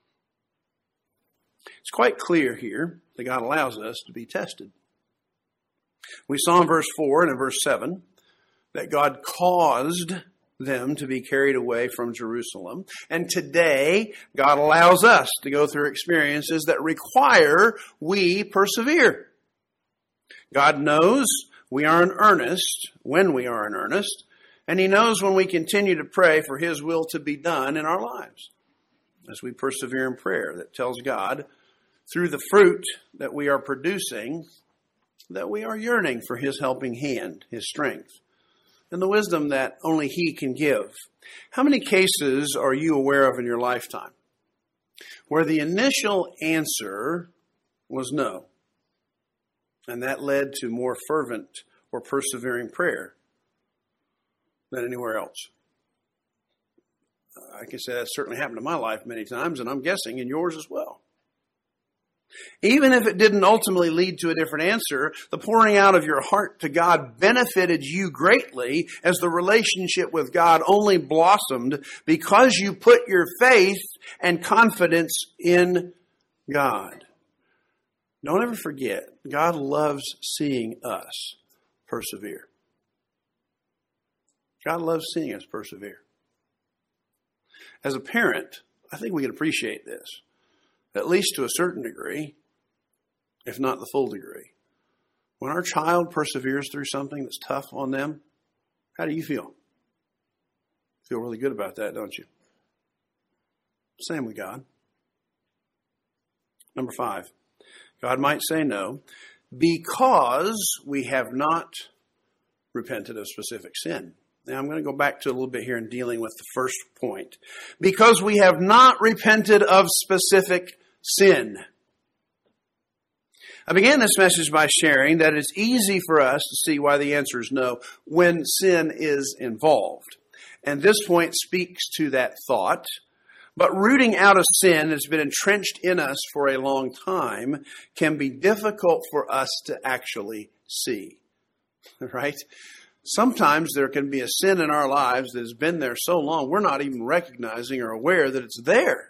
It's quite clear here that God allows us to be tested. We saw in verse four and in verse seven that God caused them to be carried away from Jerusalem. And today, God allows us to go through experiences that require we persevere. God knows we are in earnest when we are in earnest, and He knows when we continue to pray for His will to be done in our lives. As we persevere in prayer, that tells God, through the fruit that we are producing, that we are yearning for His helping hand, His strength, and the wisdom that only He can give. How many cases are you aware of in your lifetime where the initial answer was no, and that led to more fervent or persevering prayer than anywhere else? I can say that certainly happened in my life many times, and I'm guessing in yours as well. Even if it didn't ultimately lead to a different answer, the pouring out of your heart to God benefited you greatly as the relationship with God only blossomed because you put your faith and confidence in God. Don't ever forget, God loves seeing us persevere. God loves seeing us persevere. As a parent, I think we can appreciate this, at least to a certain degree, if not the full degree. When our child perseveres through something that's tough on them, how do you feel? Feel really good about that, don't you? Same with God. Number five, God might say no because we have not repented of specific sin. Now I'm going to go back to a little bit here in dealing with the first point. Because we have not repented of specific sin. I began this message by sharing that it's easy for us to see why the answer is no when sin is involved. And this point speaks to that thought. But rooting out a sin that's been entrenched in us for a long time can be difficult for us to actually see. Right? Sometimes there can be a sin in our lives that has been there so long we're not even recognizing or aware that it's there.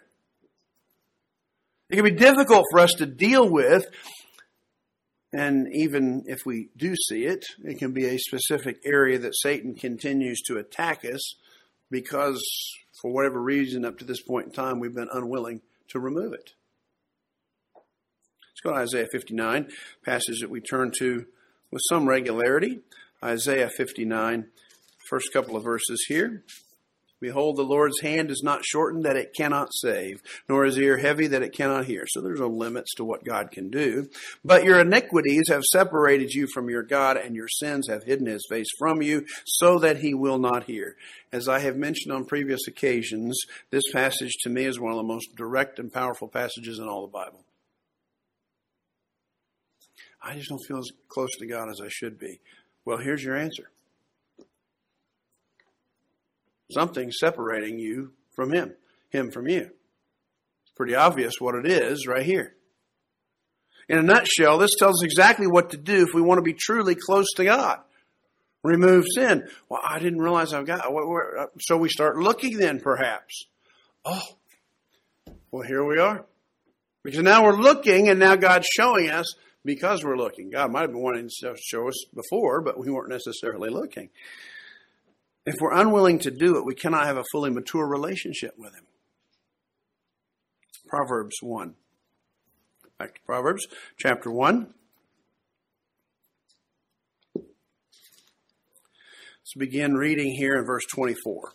It can be difficult for us to deal with. And even if we do see it, it can be a specific area that Satan continues to attack us because, for whatever reason, up to this point in time, we've been unwilling to remove it. Let's go to Isaiah fifty-nine, passage that we turn to with some regularity. Isaiah fifty-nine, first couple of verses here. Behold, the Lord's hand is not shortened that it cannot save, nor his ear heavy that it cannot hear. So there's no limits to what God can do. But your iniquities have separated you from your God, and your sins have hidden his face from you, so that he will not hear. As I have mentioned on previous occasions, this passage to me is one of the most direct and powerful passages in all the Bible. I just don't feel as close to God as I should be. Well, here's your answer. Something's separating you from him, him from you. It's pretty obvious what it is right here. In a nutshell, this tells us exactly what to do if we want to be truly close to God. Remove sin. Well, I didn't realize I've got... So we start looking then, perhaps. Oh, well, here we are. Because now we're looking, and now God's showing us because we're looking. God might have been wanting to show us before, but we weren't necessarily looking. If we're unwilling to do it, we cannot have a fully mature relationship with him. Proverbs one. Back to Proverbs chapter one. Let's begin reading here in verse twenty-four.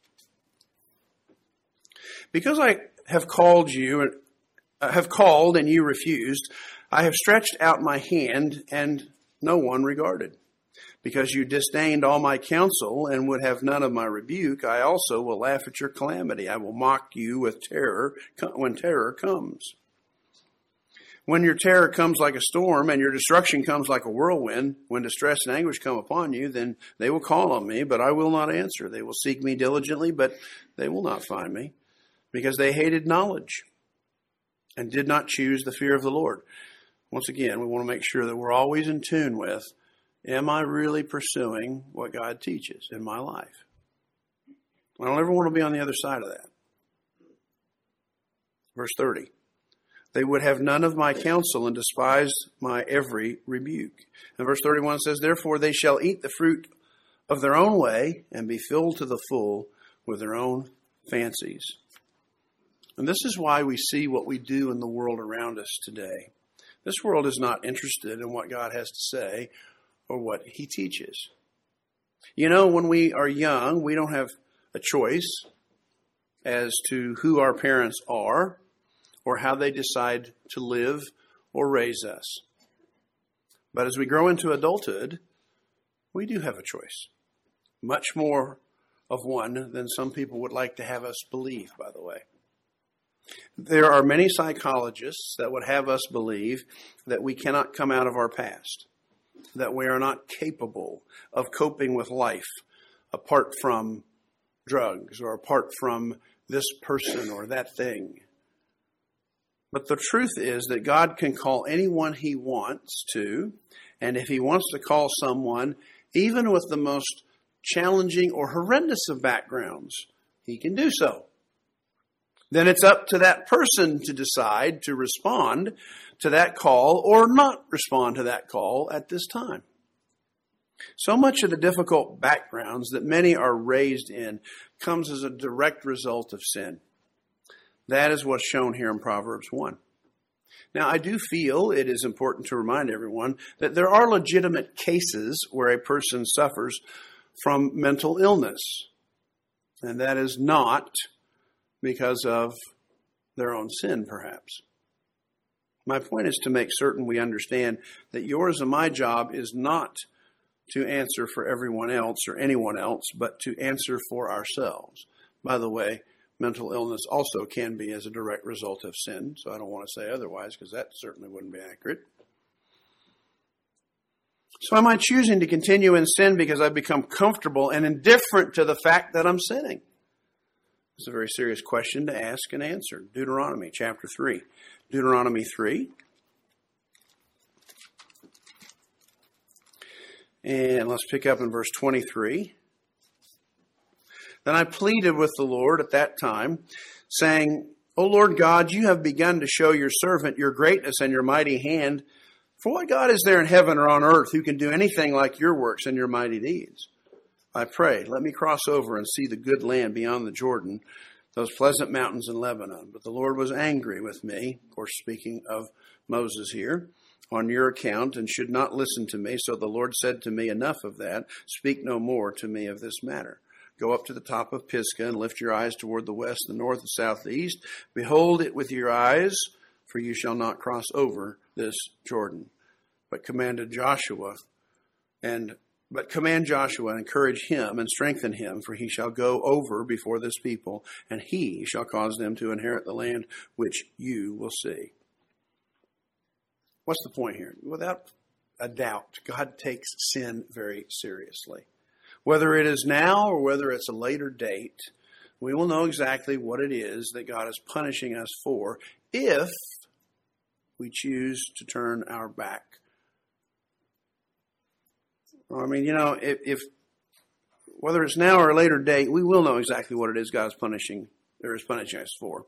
Because I have called you, uh, have called and you refused, I have stretched out my hand and no one regarded. Because you disdained all my counsel and would have none of my rebuke, I also will laugh at your calamity. I will mock you with terror when terror comes. When your terror comes like a storm and your destruction comes like a whirlwind, when distress and anguish come upon you, then they will call on me, but I will not answer. They will seek me diligently, but they will not find me, because they hated knowledge and did not choose the fear of the Lord. Once again, we want to make sure that we're always in tune with, am I really pursuing what God teaches in my life? I don't ever want to be on the other side of that. Verse thirty. They would have none of my counsel and despised my every rebuke. And verse thirty-one says, therefore they shall eat the fruit of their own way and be filled to the full with their own fancies. And this is why we see what we do in the world around us today. This world is not interested in what God has to say or what he teaches. You know, when we are young, we don't have a choice as to who our parents are or how they decide to live or raise us. But as we grow into adulthood, we do have a choice. Much more of one than some people would like to have us believe, by the way. There are many psychologists that would have us believe that we cannot come out of our past, that we are not capable of coping with life apart from drugs or apart from this person or that thing. But the truth is that God can call anyone he wants to, and if he wants to call someone, even with the most challenging or horrendous of backgrounds, he can do so. Then it's up to that person to decide to respond to that call or not respond to that call at this time. So much of the difficult backgrounds that many are raised in comes as a direct result of sin. That is what's shown here in Proverbs one. Now, I do feel it is important to remind everyone that there are legitimate cases where a person suffers from mental illness. And that is not because of their own sin, perhaps. My point is to make certain we understand that yours and my job is not to answer for everyone else or anyone else, but to answer for ourselves. By the way, mental illness also can be as a direct result of sin, so I don't want to say otherwise because that certainly wouldn't be accurate. So am I choosing to continue in sin because I've become comfortable and indifferent to the fact that I'm sinning? It's a very serious question to ask and answer. Deuteronomy chapter three. Deuteronomy three. And let's pick up in verse twenty-three. Then I pleaded with the Lord at that time, saying, O Lord God, you have begun to show your servant your greatness and your mighty hand. For what God is there in heaven or on earth who can do anything like your works and your mighty deeds? I pray, let me cross over and see the good land beyond the Jordan, those pleasant mountains in Lebanon. But the Lord was angry with me, of course, speaking of Moses here, on your account, and should not listen to me. So the Lord said to me, enough of that. Speak no more to me of this matter. Go up to the top of Pisgah and lift your eyes toward the west, the north, the south, the east. Behold it with your eyes, for you shall not cross over this Jordan. But commanded Joshua, and but command Joshua and encourage him and strengthen him, for he shall go over before this people, and he shall cause them to inherit the land which you will see. What's the point here? Without a doubt, God takes sin very seriously. Whether it is now or whether it's a later date, we will know exactly what it is that God is punishing us for if we choose to turn our back. I mean, you know, if, if whether it's now or a later date, we will know exactly what it is God is punishing or is punishing us for.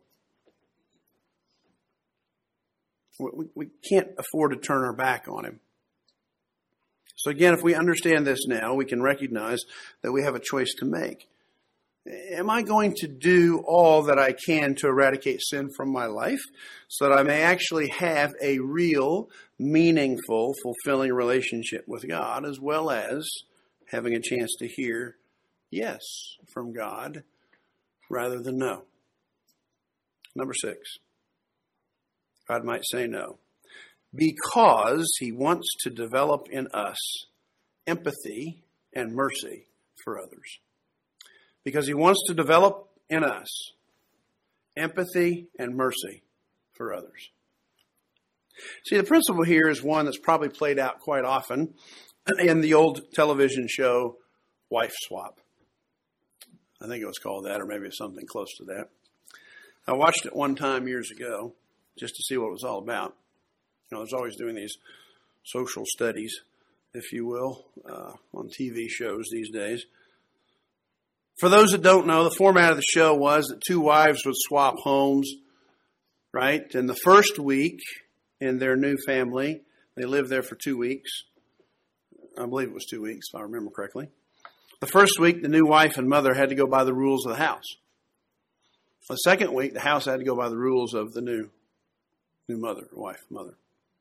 We, we can't afford to turn our back on him. So again, if we understand this now, we can recognize that we have a choice to make. Am I going to do all that I can to eradicate sin from my life so that I may actually have a real, meaningful, fulfilling relationship with God, as well as having a chance to hear yes from God rather than no? Number six, God might say no, because he wants to develop in us empathy and mercy for others. Because he wants to develop in us empathy and mercy for others. See, the principle here is one that's probably played out quite often in the old television show Wife Swap. I think it was called that, or maybe it's something close to that. I watched it one time years ago just to see what it was all about. You know, I was always doing these social studies, if you will, uh, on T V shows these days. For those that don't know, the format of the show was that two wives would swap homes, right? And the first week in their new family, they lived there for two weeks. I believe it was two weeks, if I remember correctly. The first week, the new wife and mother had to go by the rules of the house. The second week, the house had to go by the rules of the new, new mother, wife, mother.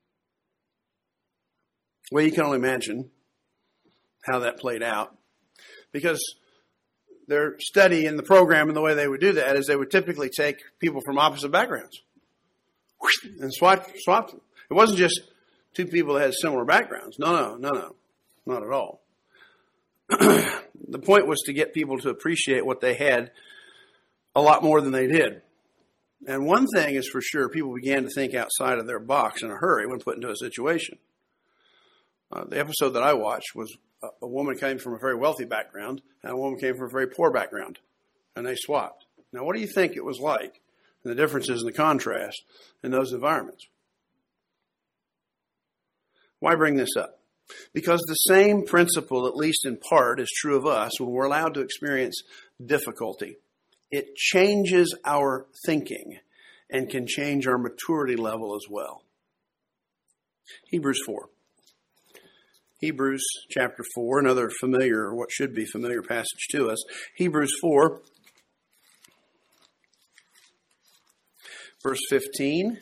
Well, you can only imagine how that played out, because their study in the program and the way they would do that is they would typically take people from opposite backgrounds and swap, swap them. It wasn't just two people that had similar backgrounds. No, no, no, no, not at all. The point was to get people to appreciate what they had a lot more than they did. And one thing is for sure, people began to think outside of their box in a hurry when put into a situation. Uh, the episode that I watched was a, a woman came from a very wealthy background and a woman came from a very poor background, and they swapped. Now, what do you think it was like, and the differences and the contrast in those environments? Why bring this up? Because the same principle, at least in part, is true of us when we're allowed to experience difficulty. It changes our thinking and can change our maturity level as well. Hebrews four. Hebrews chapter four, another familiar, or what should be familiar passage to us. Hebrews four, verse fifteen.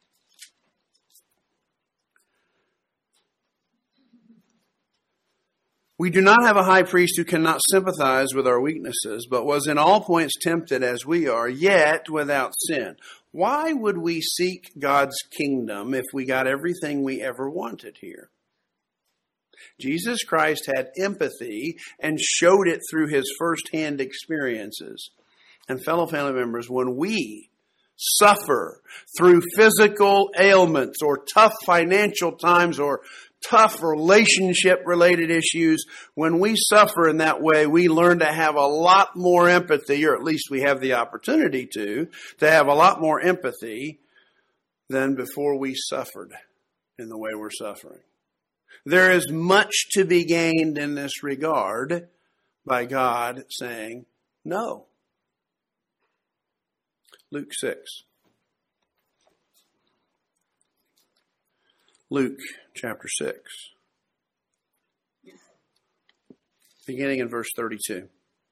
We do not have a high priest who cannot sympathize with our weaknesses, but was in all points tempted as we are, yet without sin. Why would we seek God's kingdom if we got everything we ever wanted here? Jesus Christ had empathy and showed it through his firsthand experiences. And fellow family members, when we suffer through physical ailments or tough financial times or tough relationship-related issues, when we suffer in that way, we learn to have a lot more empathy, or at least we have the opportunity to, to have a lot more empathy than before we suffered in the way we're suffering. There is much to be gained in this regard by God saying no. Luke six. Luke chapter six. Beginning in verse thirty-two.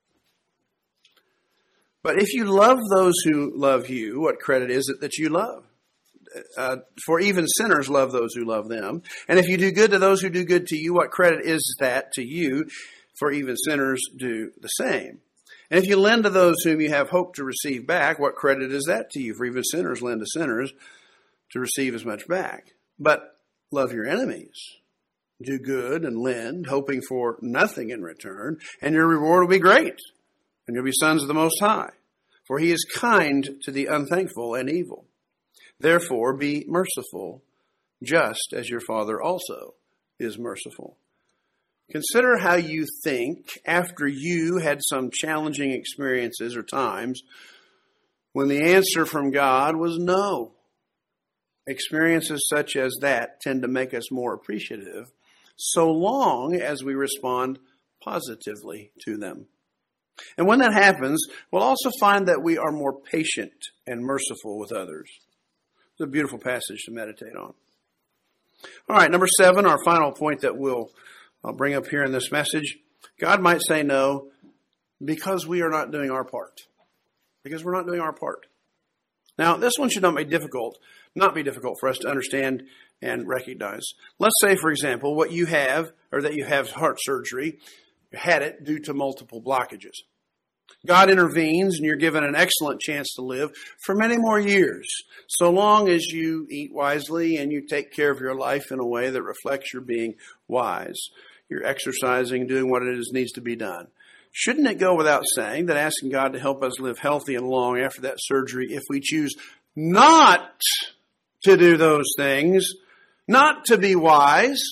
But if you love those who love you, what credit is it that you love? Uh, for even sinners love those who love them. And if you do good to those who do good to you, what credit is that to you? For even sinners do the same. And if you lend to those whom you have hope to receive back, what credit is that to you? For even sinners lend to sinners to receive as much back. But love your enemies. Do good and lend, hoping for nothing in return, and your reward will be great, and you'll be sons of the Most High. For he is kind to the unthankful and evil. Therefore be merciful, just as your Father also is merciful. Consider how you think after you had some challenging experiences or times when the answer from God was no. Experiences such as that tend to make us more appreciative, so long as we respond positively to them. And when that happens, we'll also find that we are more patient and merciful with others. It's a beautiful passage to meditate on. All right, number seven, our final point that we'll I'll bring up here in this message. God might say no because we are not doing our part. Because we're not doing our part. Now, this one should not be difficult, not be difficult for us to understand and recognize. Let's say, for example, what you have, or that you have heart surgery, you had it due to multiple blockages. God intervenes and you're given an excellent chance to live for many more years, so long as you eat wisely and you take care of your life in a way that reflects your being wise. You're exercising, doing what it is needs to be done. Shouldn't it go without saying that asking God to help us live healthy and long after that surgery, if we choose not to do those things, not to be wise,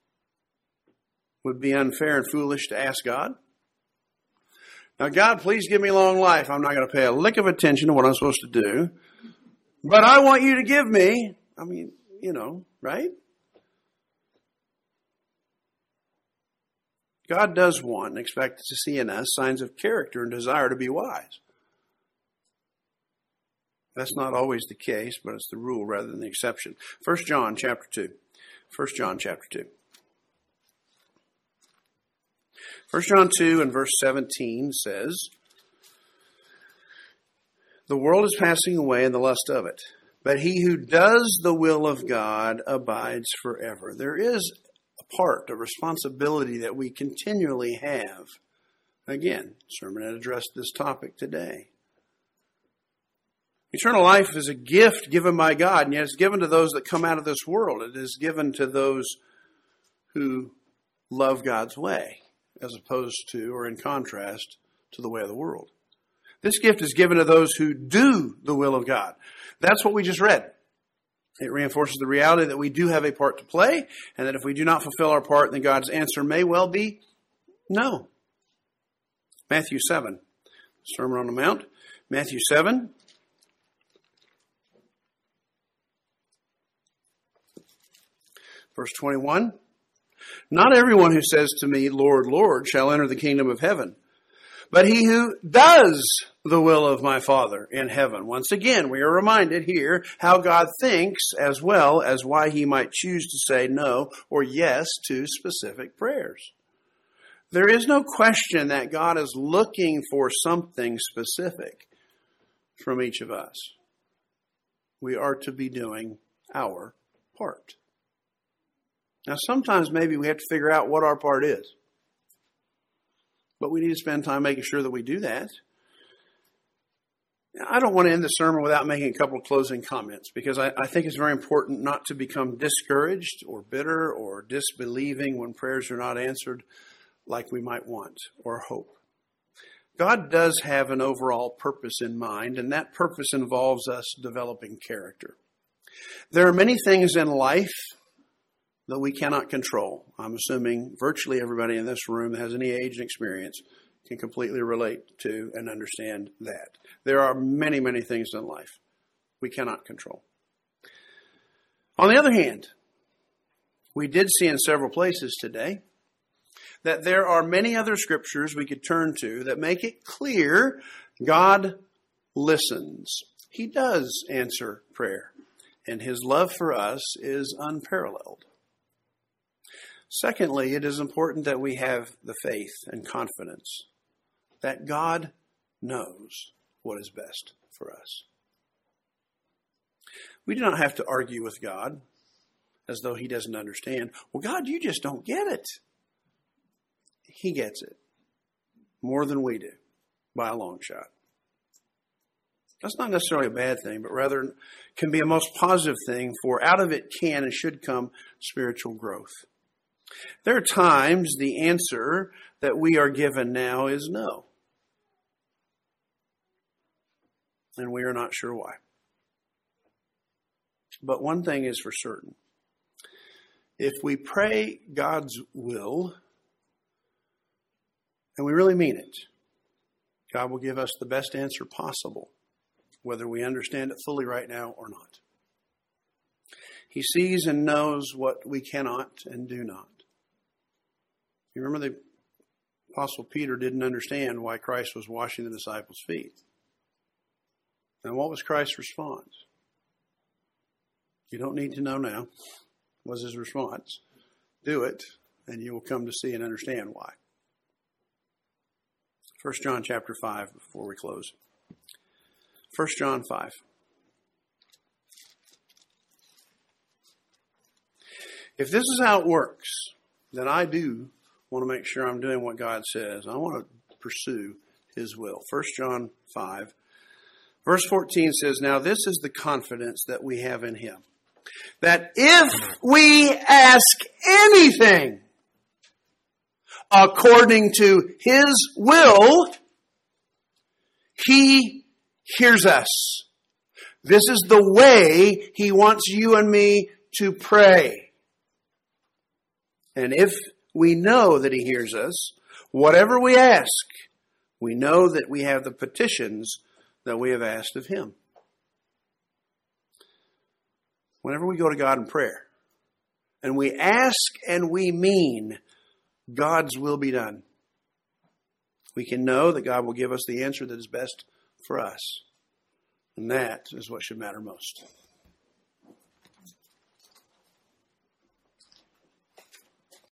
would be unfair and foolish to ask God? Now, God, please give me long life. I'm not going to pay a lick of attention to what I'm supposed to do. But I want you to give me, I mean, you know, right? God does want and expect to see in us signs of character and desire to be wise. That's not always the case, but it's the rule rather than the exception. First John chapter two. First John chapter two. First John two and verse seventeen says, "The world is passing away and the lust of it, but he who does the will of God abides forever." There is a part, a responsibility that we continually have. Again, sermon had addressed this topic today. Eternal life is a gift given by God, and yet it's given to those that come out of this world. It is given to those who love God's way, as opposed to, or in contrast, to the way of the world. This gift is given to those who do the will of God. That's what we just read. It reinforces the reality that we do have a part to play, and that if we do not fulfill our part, then God's answer may well be no. Matthew seven, Sermon on the Mount. Matthew seven. Verse twenty-one. "Not everyone who says to me, 'Lord, Lord,' shall enter the kingdom of heaven, but he who does the will of my Father in heaven." Once again, we are reminded here how God thinks, as well as why he might choose to say no or yes to specific prayers. There is no question that God is looking for something specific from each of us. We are to be doing our part. Now, sometimes maybe we have to figure out what our part is. But we need to spend time making sure that we do that. I don't want to end the sermon without making a couple of closing comments, because I, I think it's very important not to become discouraged or bitter or disbelieving when prayers are not answered like we might want or hope. God does have an overall purpose in mind, and that purpose involves us developing character. There are many things in life that we cannot control. I'm assuming virtually everybody in this room that has any age and experience can completely relate to and understand that. There are many, many things in life we cannot control. On the other hand, we did see in several places today that there are many other scriptures we could turn to that make it clear God listens. He does answer prayer, and his love for us is unparalleled. Secondly, it is important that we have the faith and confidence that God knows what is best for us. We do not have to argue with God as though he doesn't understand. Well, God, you just don't get it. He gets it more than we do by a long shot. That's not necessarily a bad thing, but rather can be a most positive thing, for out of it can and should come spiritual growth. There are times the answer that we are given now is no. And we are not sure why. But one thing is for certain. If we pray God's will, and we really mean it, God will give us the best answer possible, whether we understand it fully right now or not. He sees and knows what we cannot and do not. You remember the Apostle Peter didn't understand why Christ was washing the disciples' feet. And what was Christ's response? You don't need to know now, was his response. Do it, and you will come to see and understand why. First John chapter five, before we close. First John five. If this is how it works, then I do want to make sure I'm doing what God says. I want to pursue his will. First John five. Verse fourteen says, now this is the confidence that we have in him, that if we ask anything according to his will, he hears us. This is the way he wants you and me to pray. And if we know that he hears us, whatever we ask, we know that we have the petitions that we have asked of him. Whenever we go to God in prayer, and we ask and we mean God's will be done, we can know that God will give us the answer that is best for us. And that is what should matter most.